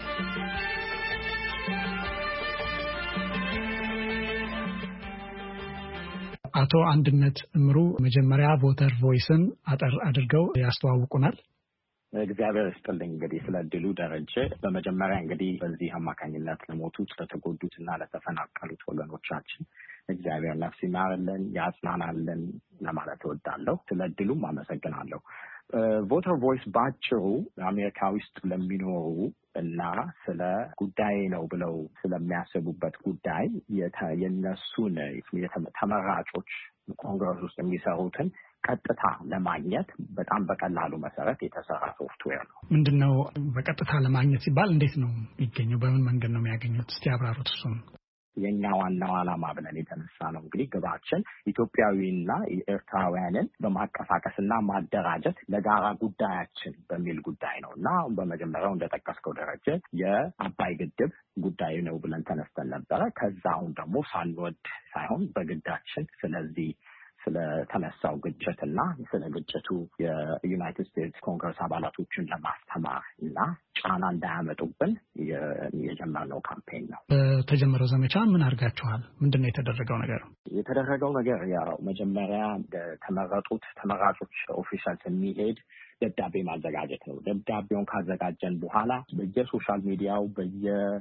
አቶ አንድነት ምሩ መጀመሪያ ቮተር ቮይስን አጠር አድርገው ያስተዋውቁናል። እግዚአብሔር ይስጥልኝ። እንግዲህ ስለ ድሉ ደረጀ በመጀመሪያ እንግዲህ በዚህ አማካኝነት ለሞቱት ለተጎዱትና ለተፈናቀሉት ወገኖቻችን እግዚአብሔር ነፍስ ይማርልን ያጽናናልን ለማለት እወዳለሁ። ስለ ድሉም አመሰግናለሁ። ቮተር ቮይስ ባጭሩ አሜሪካ ውስጥ ለሚኖሩ እና ስለ ጉዳይ ነው ብለው ስለሚያስቡበት ጉዳይ የነሱን ተመራጮች ኮንግረስ ውስጥ የሚሰሩትን ቀጥታ ለማግኘት በጣም በቀላሉ መሰረት የተሰራ ሶፍትዌር ነው። ምንድነው በቀጥታ ለማግኘት ሲባል እንዴት ነው የሚገኘው? በምን መንገድ ነው የሚያገኙት? እስቲ አብራሩት እሱን። የኛ ዋናው ዓላማ ብለን የተነሳ ነው እንግዲህ ግባችን ኢትዮጵያዊና ኤርትራውያንን በማቀሳቀስና ማደራጀት ለጋራ ጉዳያችን በሚል ጉዳይ ነው እና በመጀመሪያው እንደጠቀስከው ደረጃ የአባይ ግድብ ጉዳይ ነው ብለን ተነስተን ነበረ። ከዛ አሁን ደግሞ ሳንወድ ሳይሆን በግዳችን ስለዚህ ስለተነሳው ግጭትና ስለ ግጭቱ የዩናይትድ ስቴትስ ኮንግረስ አባላቶችን ለማስተማር እና ጫና እንዳያመጡብን የጀመርነው ካምፔን ነው። በተጀመረው ዘመቻ ምን አድርጋችኋል? ምንድነው የተደረገው ነገር? የተደረገው ነገር ያው መጀመሪያ ተመረጡት ተመራጮች ኦፊሻልስ የሚሄድ ደብዳቤ ማዘጋጀት ነው። ደብዳቤውን ካዘጋጀን በኋላ በየሶሻል ሚዲያው በየ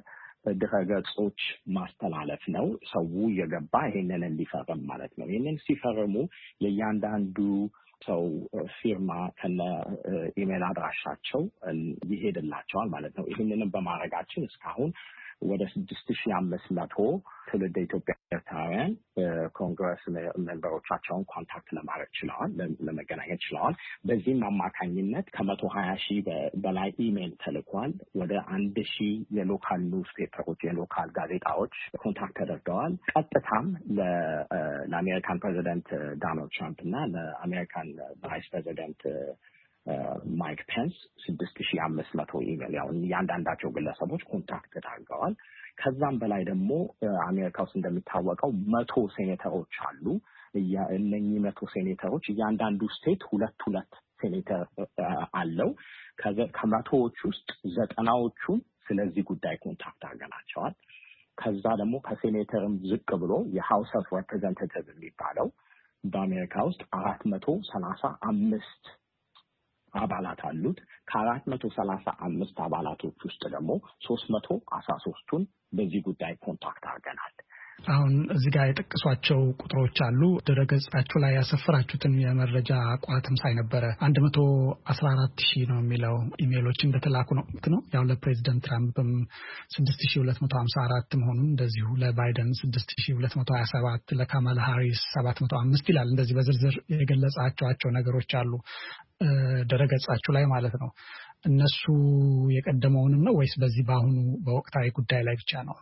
ድረገጾች ማስተላለፍ ነው። ሰው የገባ ይሄንን እንዲፈርም ማለት ነው። ይሄንን ሲፈርሙ የእያንዳንዱ ሰው ፊርማ ከነ ኢሜል አድራሻቸው ይሄድላቸዋል ማለት ነው። ይሄንን በማድረጋችን እስካሁን ወደ ስድስት ሺህ አምስት መቶ ትውልደ ኢትዮጵያ ኤርትራውያን ኮንግረስ ሜምበሮቻቸውን ኮንታክት ለማድረግ ችለዋል፣ ለመገናኘት ችለዋል። በዚህም አማካኝነት ከመቶ ሀያ ሺህ በላይ ኢሜል ተልኳል። ወደ አንድ ሺህ የሎካል ኒውስ ፔፐሮች የሎካል ጋዜጣዎች ኮንታክት ተደርገዋል። ቀጥታም ለአሜሪካን ፕሬዚደንት ዶናልድ ትራምፕ እና ለአሜሪካን ቫይስ ፕሬዚደንት ማይክ ፔንስ ስድስት ሺህ አምስት መቶ ኢሜል ያው እያንዳንዳቸው ግለሰቦች ኮንታክት አድርገዋል። ከዛም በላይ ደግሞ አሜሪካ ውስጥ እንደሚታወቀው መቶ ሴኔተሮች አሉ። እነኚህ መቶ ሴኔተሮች እያንዳንዱ ስቴት ሁለት ሁለት ሴኔተር አለው። ከመቶዎች ውስጥ ዘጠናዎቹን ስለዚህ ጉዳይ ኮንታክት አድርገናቸዋል። ከዛ ደግሞ ከሴኔተርም ዝቅ ብሎ የሃውስ ኦፍ ሬፕሬዘንታቲቭ የሚባለው በአሜሪካ ውስጥ አራት መቶ ሰላሳ አምስት አባላት አሉት። ከአራት መቶ ሰላሳ አምስት አባላቶች ውስጥ ደግሞ ሶስት መቶ አስራ ሶስቱን በዚህ ጉዳይ ኮንታክት አድርገናል። አሁን እዚህ ጋር የጠቀሷቸው ቁጥሮች አሉ። ድረገጻችሁ ላይ ያሰፈራችሁትን የመረጃ ቋትም ሳይነበረ አንድ መቶ አስራ አራት ሺህ ነው የሚለው ኢሜሎች እንደተላኩ ነው ነው ያው ለፕሬዚደንት ትራምፕም ስድስት ሺህ ሁለት መቶ ሀምሳ አራት መሆኑን እንደዚሁ ለባይደን ስድስት ሺህ ሁለት መቶ ሀያ ሰባት ለካማላ ሃሪስ ሰባት መቶ አምስት ይላል። እንደዚህ በዝርዝር የገለጻቸዋቸው ነገሮች አሉ ድረገጻችሁ ላይ ማለት ነው። እነሱ የቀደመውንም ነው ወይስ በዚህ በአሁኑ በወቅታዊ ጉዳይ ላይ ብቻ ነው?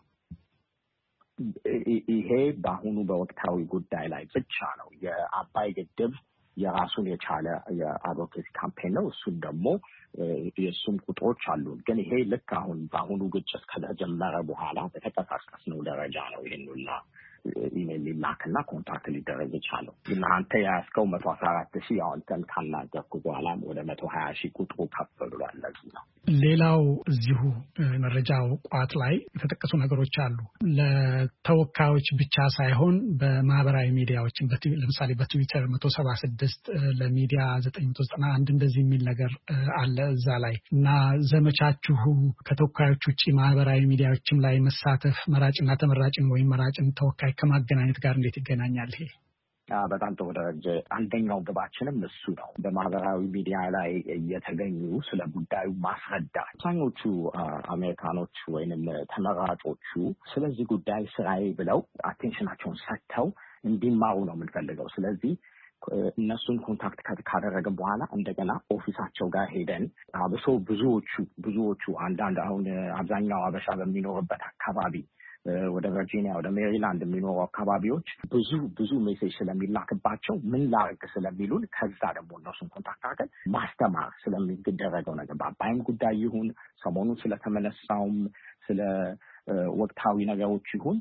ይሄ በአሁኑ በወቅታዊ ጉዳይ ላይ ብቻ ነው። የአባይ ግድብ የራሱን የቻለ የአድቮኬሲ ካምፔን ነው። እሱም ደግሞ የእሱም ቁጥሮች አሉ። ግን ይሄ ልክ አሁን በአሁኑ ግጭት ከተጀመረ በኋላ በተቀሳቀስነው ደረጃ ነው ይሄን ሁላ ኢሜል ሊላክና ኮንታክት ሊደረግ ይቻላል። ግን አንተ ያስከው መቶ አስራ አራት ሺህ አሁን ካናገርኩ በኋላ ወደ መቶ ሀያ ሺህ ቁጥሩ ከፍ ብሏል። ለዚህ ነው። ሌላው እዚሁ መረጃው ቋት ላይ የተጠቀሱ ነገሮች አሉ። ለተወካዮች ብቻ ሳይሆን በማህበራዊ ሚዲያዎች ለምሳሌ በትዊተር መቶ ሰባ ስድስት ለሚዲያ ዘጠኝ መቶ ዘጠና አንድ እንደዚህ የሚል ነገር አለ እዛ ላይ እና ዘመቻችሁ ከተወካዮች ውጪ ማህበራዊ ሚዲያዎችም ላይ መሳተፍ መራጭና ተመራጭን ወይም መራጭን ተወካይ ከማገናኘት ጋር እንዴት ይገናኛል? ይሄ በጣም ጥሩ ደረጃ። አንደኛው ግባችንም እሱ ነው። በማህበራዊ ሚዲያ ላይ እየተገኙ ስለ ጉዳዩ ማስረዳት። አብዛኞቹ አሜሪካኖች ወይንም ተመራጮቹ ስለዚህ ጉዳይ ስራዬ ብለው አቴንሽናቸውን ሰጥተው እንዲማሩ ነው የምንፈልገው። ስለዚህ እነሱን ኮንታክት ካደረግን በኋላ እንደገና ኦፊሳቸው ጋር ሄደን አብሶ ብዙዎቹ ብዙዎቹ አንዳንድ አሁን አብዛኛው አበሻ በሚኖርበት አካባቢ ወደ ቨርጂኒያ ወደ ሜሪላንድ የሚኖሩ አካባቢዎች ብዙ ብዙ ሜሴጅ ስለሚላክባቸው ምን ላርግ ስለሚሉን ከዛ ደግሞ እነሱን ኮንታክት አድርገን ማስተማር ስለሚደረገው ነገር በአባይም ጉዳይ ይሁን ሰሞኑን ስለተመነሳውም ስለ ወቅታዊ ነገሮች ይሁን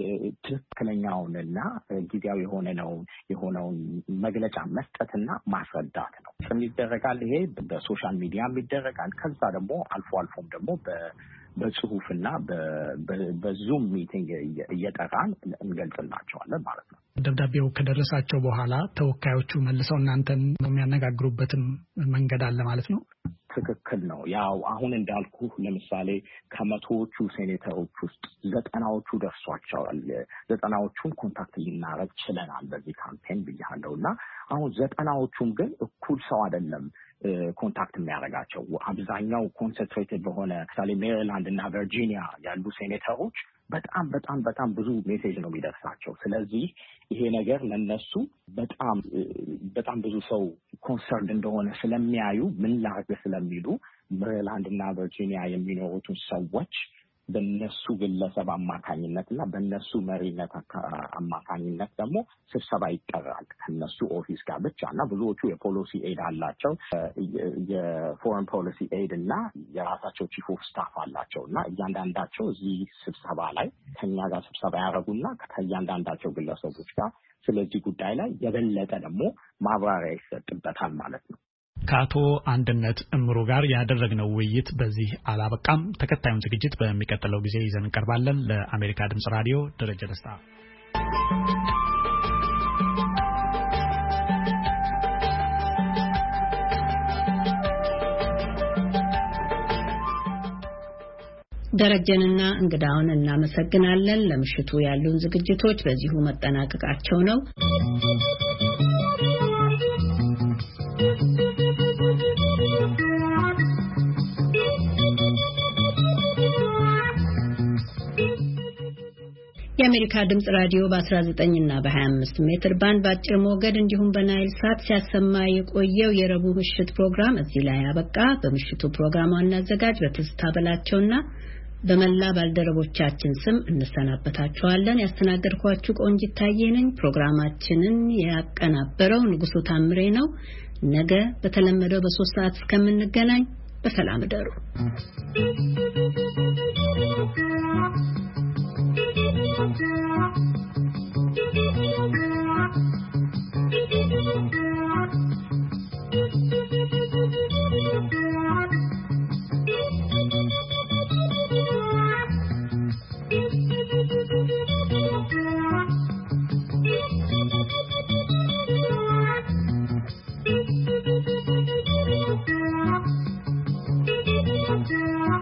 ትክክለኛውንና ጊዜያዊ የሆነ ነው የሆነውን መግለጫ መስጠትና ማስረዳት ነው የሚደረጋል። ይሄ በሶሻል ሚዲያም ይደረጋል። ከዛ ደግሞ አልፎ አልፎም ደግሞ በጽሁፍና በዙም ሚቲንግ እየጠራን እንገልጽላቸዋለን ማለት ነው። ደብዳቤው ከደረሳቸው በኋላ ተወካዮቹ መልሰው እናንተን የሚያነጋግሩበትን መንገድ አለ ማለት ነው? ትክክል ነው። ያው አሁን እንዳልኩ ለምሳሌ ከመቶዎቹ ሴኔተሮች ውስጥ ዘጠናዎቹ ደርሷቸዋል። ዘጠናዎቹን ኮንታክት ልናረግ ችለናል በዚህ ካምፔን ብያለሁ እና አሁን ዘጠናዎቹም ግን እኩል ሰው አይደለም ኮንታክት የሚያደርጋቸው። አብዛኛው ኮንሰንትሬትድ በሆነ ምሳሌ ሜሪላንድ እና ቨርጂኒያ ያሉ ሴኔተሮች በጣም በጣም በጣም ብዙ ሜሴጅ ነው የሚደርሳቸው። ስለዚህ ይሄ ነገር ለነሱ በጣም በጣም ብዙ ሰው ኮንሰርንድ እንደሆነ ስለሚያዩ ምን ላርግ ስለሚሉ ሜሪላንድ እና ቨርጂኒያ የሚኖሩትን ሰዎች በነሱ ግለሰብ አማካኝነት እና በነሱ መሪነት አማካኝነት ደግሞ ስብሰባ ይጠራል ከነሱ ኦፊስ ጋር ብቻ እና ብዙዎቹ የፖሊሲ ኤድ አላቸው። የፎሬን ፖሊሲ ኤድ እና የራሳቸው ቺፍ ኦፍ ስታፍ አላቸው እና እያንዳንዳቸው እዚህ ስብሰባ ላይ ከኛ ጋር ስብሰባ ያደረጉና ከእያንዳንዳቸው ግለሰቦች ጋር ስለዚህ ጉዳይ ላይ የበለጠ ደግሞ ማብራሪያ ይሰጥበታል ማለት ነው። ከአቶ አንድነት እምሩ ጋር ያደረግነው ውይይት በዚህ አላበቃም። ተከታዩን ዝግጅት በሚቀጥለው ጊዜ ይዘን እንቀርባለን። ለአሜሪካ ድምጽ ራዲዮ ደረጀ ደስታ። ደረጀንና እንግዳውን እናመሰግናለን። ለምሽቱ ያሉን ዝግጅቶች በዚሁ መጠናቀቃቸው ነው። የአሜሪካ ድምጽ ራዲዮ በ19 እና በ25 ሜትር ባንድ በአጭር ሞገድ እንዲሁም በናይል ሳት ሲያሰማ የቆየው የረቡዕ ምሽት ፕሮግራም እዚህ ላይ አበቃ። በምሽቱ ፕሮግራም ዋና አዘጋጅ በትዝታ በላቸውና በመላ ባልደረቦቻችን ስም እንሰናበታችኋለን። ያስተናገድኳችሁ ቆንጂት ታዬ ነኝ። ፕሮግራማችንን ያቀናበረው ንጉሱ ታምሬ ነው። ነገ በተለመደው በሶስት ሰዓት እስከምንገናኝ በሰላም እደሩ።